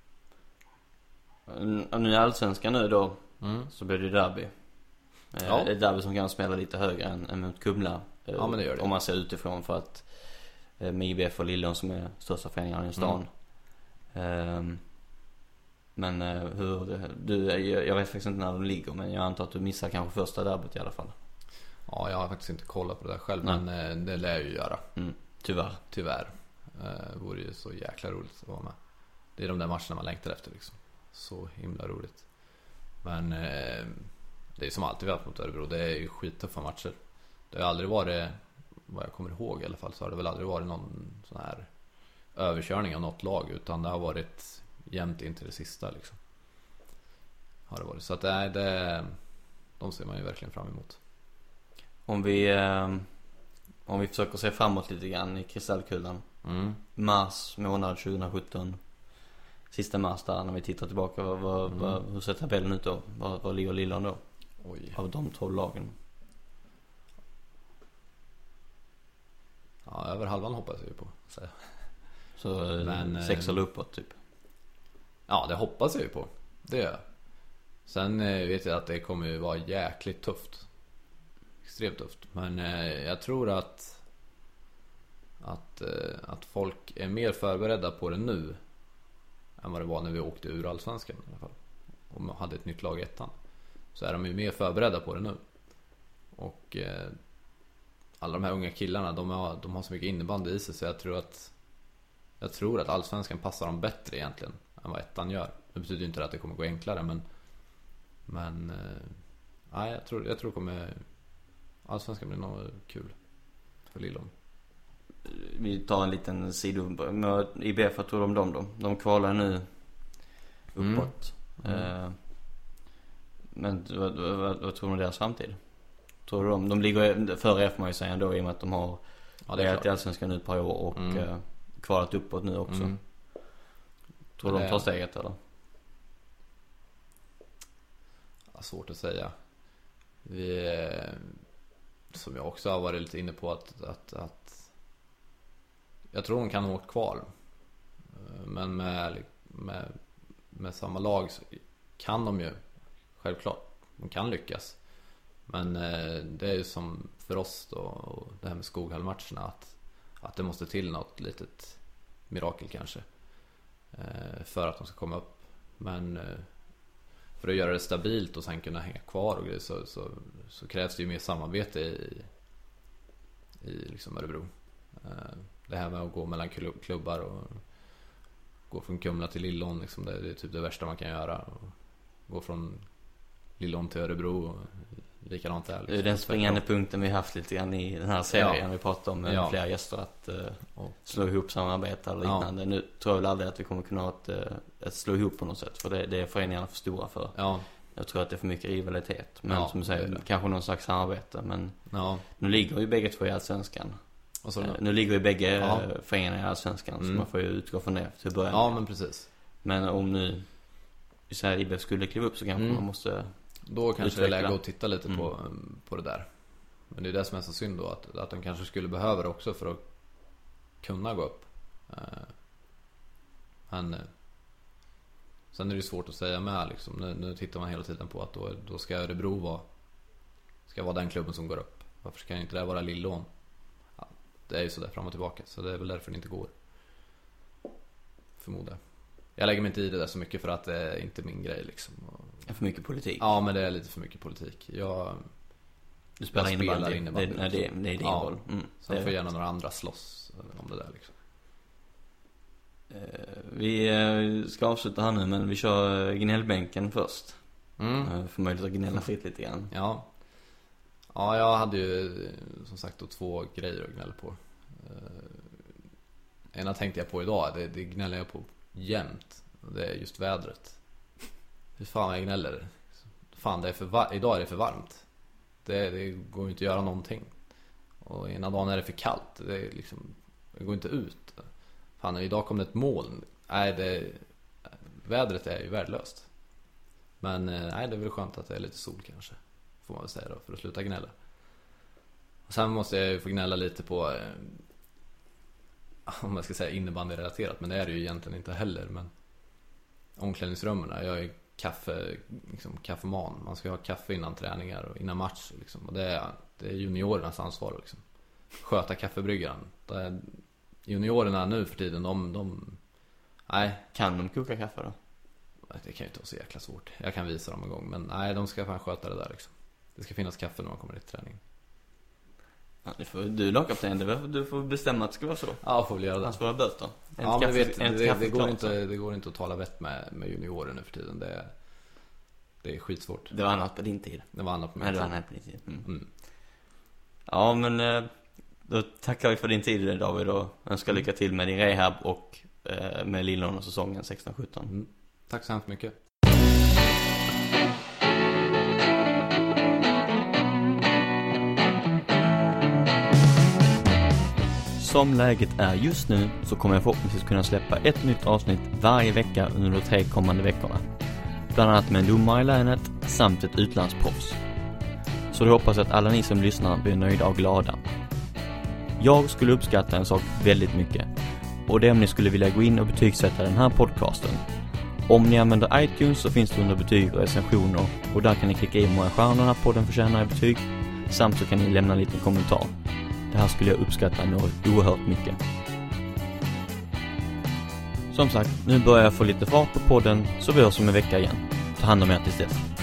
Nu är allsvenskan nu då. Mm. Så blir det derby. Ja. Det är derby som kan spela lite högre än, än mot Kumla. Ja, men det gör det. Om man ser utifrån, för att med I B F och Lillån som är största föreningarna i stan. Mm. Um, men hur du, jag vet faktiskt inte när de ligger, men jag antar att du missar kanske första derbyt i alla fall. Ja, jag har faktiskt inte kollat på det där själv. Nej. Men det lär jag ju göra. Mm. Tyvärr. Tyvärr. Det vore ju så jäkla roligt att vara med. Det är de där matcherna man längtar efter liksom. Så himla roligt. Men eh, det är som alltid vi har haft mot Örebro. Det är ju skittuffa matcher. Det har aldrig varit, vad jag kommer ihåg i alla fall, så har det väl aldrig varit någon sån här överkörning av något lag, utan det har varit jämnt in till det sista liksom. Har det varit. Så att det, det, de ser man ju verkligen fram emot. Om vi eh, om vi försöker se framåt lite grann i kristallkulan. Mm. Mars månad tjugohundrasjutton. Sista mars där, när vi tittar tillbaka, vad, vad, Mm. vad, hur ser tabellen ut då? Vad, vad ligger Lillån då? Oj. Av de tolv lagen. Ja, över halvan hoppas jag ju på. Så, Så Men, sex eller uppåt typ. ja, det hoppas jag ju på. Det gör jag. Sen eh, vet jag att det kommer ju vara jäkligt tufft. Extremt tufft. Men eh, jag tror att att, eh, att folk är mer förberedda på det nu än vad det var när vi åkte ur Allsvenskan i alla fall. Och man hade ett nytt lag i ettan. Så är de ju mer förberedda på det nu. Och eh, alla de här unga killarna, de har, de har så mycket innebandy i sig, så jag tror att jag tror att Allsvenskan passar dem bättre egentligen än vad ettan gör. Det betyder ju inte att det kommer gå enklare, men men eh, nej, jag tror jag tror kommer Allsvenskan blir nog kul för Lillån. Vi tar en liten sido. I B F, vad tror du om dem då? De kvalar nu uppåt. Mm. Eh, men vad, vad, vad tror du om deras framtid? Tror du de, de ligger före F, man ju säga ändå, i och med att de har Ja, det är legat i Allsvenskan nu ett par år och Mm. eh, kvalat uppåt nu också. Mm. Tror du Det- de tar steget eller? Ja, svårt att säga. Vi, eh, som jag också har varit lite inne på, att, att, att jag tror de kan nå kval. Eh, Men med, med, med samma lag så kan de ju självklart, de kan lyckas. Men eh, det är ju som för oss då, och det här med Skoghallmatcherna, att, att det måste till något litet mirakel kanske eh, för att de ska komma upp. Men eh, för att göra det stabilt och sen kunna hänga kvar och grejer, så, så, så krävs det ju mer samarbete i, i liksom Örebro. Eh, det här med att gå mellan klubb- klubbar och gå från Kumla till Lillån liksom, det, det är typ det värsta man kan göra. Och gå från Lillån till Örebro och likadant där. Det är den springande punkten vi haft lite grann i den här serien. Ja. Vi pratar om med Ja. flera gäster att uh, Och, slå ihop samarbete eller liknande. Nu tror jag väl aldrig att vi kommer kunna ha ett, uh, ett slå ihop på något sätt. För det, det är föreningarna för stora för. ja, Jag tror att det är för mycket rivalitet. Men Ja, som du det är säger, det. kanske någon slags samarbete. Men ja. nu ligger ju bägge två i Allsvenskan. Och så, Uh, nu ligger ju bägge Ja. uh, föreningarna i Allsvenskan. Så Mm. man får ju utgå från det till början. ja, men precis. Men om nu vi säger I B F skulle kliva upp, så kanske Mm. man måste. Då kanske det är Utveckla. läge att titta lite Mm. på, på det där. Men det är det som är så synd då, att, att de kanske skulle behöva det också för att kunna gå upp. Eh, Men eh, sen är det svårt att säga med liksom. Nu, nu tittar man hela tiden på att då, då ska Örebro vara ska vara den klubben som går upp. Varför ska inte det vara Lillån? Ja, det är ju så där fram och tillbaka, så det är väl därför det inte går. Förmodar jag. Jag lägger mig inte i det där så mycket, för att det är inte min grej liksom. Och, Det är för mycket politik. ja, men det är lite för mycket politik. Jag Du spelar Jag spelar innebandy. innebandy. Det, nej, det, det är din Ja. roll. Mm. Sen Det- får gärna några andra slåss om det där liksom. Eh, Vi eh, ska avsluta här nu, men vi kör eh, gnällbänken först. Mm. Eh, Får möjlighet att gnälla fritt lite grann. Ja. Ja, jag hade ju som sagt då två grejer att gnälla på. Eh, ena tänkte jag på idag, det, det gnäller jag på jämt. Och det är just vädret. Hur fan jag gnäller. Fan, det är för va- idag är det för varmt. Det, det går ju inte att göra någonting. Och ena dagen är det för kallt. Det, är liksom, det går inte ut. Fan, idag kom det ett moln. Nej, det, vädret är ju värdelöst. Men nej, det är väl skönt att det är lite sol kanske. Får man väl säga då, för att sluta gnälla. Och sen måste jag ju få gnälla lite på, eh, om man ska säga innebandyrelaterat, men det är det ju egentligen inte heller. Men omklädningsrummen, jag är kaffe, liksom kaffeman. Man ska ha kaffe innan träningar och innan match liksom. Och det är, det är juniorernas ansvar liksom. Sköta kaffebryggaren. Det är, juniorerna nu för tiden, de, de nej. Kan de koka kaffe då? Det kan ju inte vara så jäkla svårt. Jag kan visa dem en gång, men nej, de ska fan sköta det där liksom. Det ska finnas kaffe när man kommer till träning. Ja, det får du lagkapten, du får bestämma att det ska vara så. Ja, får väl göra det. Annars får det böter. Ja, men vet, det, det, det, går inte, det går inte att tala vett med, med juniorer nu för tiden. Det, det är skitsvårt. Det var annat på din tid. Det var annat på min Nej, tid. det var annat på din tid. Mm. Mm. Ja, men då tackar vi för din tid, David, och önskar lycka till med din rehab och eh, med Lillon och säsongen sexton sjutton. Mm. Tack så hemskt mycket. Som läget är just nu så kommer jag förhoppningsvis kunna släppa ett nytt avsnitt varje vecka under de tre kommande veckorna. Bland annat med en domare i länet samt ett utlandsproffs. Så det hoppas att alla ni som lyssnar blir nöjda och glada. Jag skulle uppskatta en sak väldigt mycket. Och det är om ni skulle vilja gå in och betygsätta den här podcasten. Om ni använder iTunes så finns det under betyg och recensioner. Och där kan ni klicka in många stjärnorna på den förtjänar i betyg. Samt så kan ni lämna en liten kommentar. Det här skulle jag uppskatta något oerhört mycket. Som sagt, nu börjar jag få lite fart på podden, så vi hörs om en vecka igen. Ta hand om er tills dess.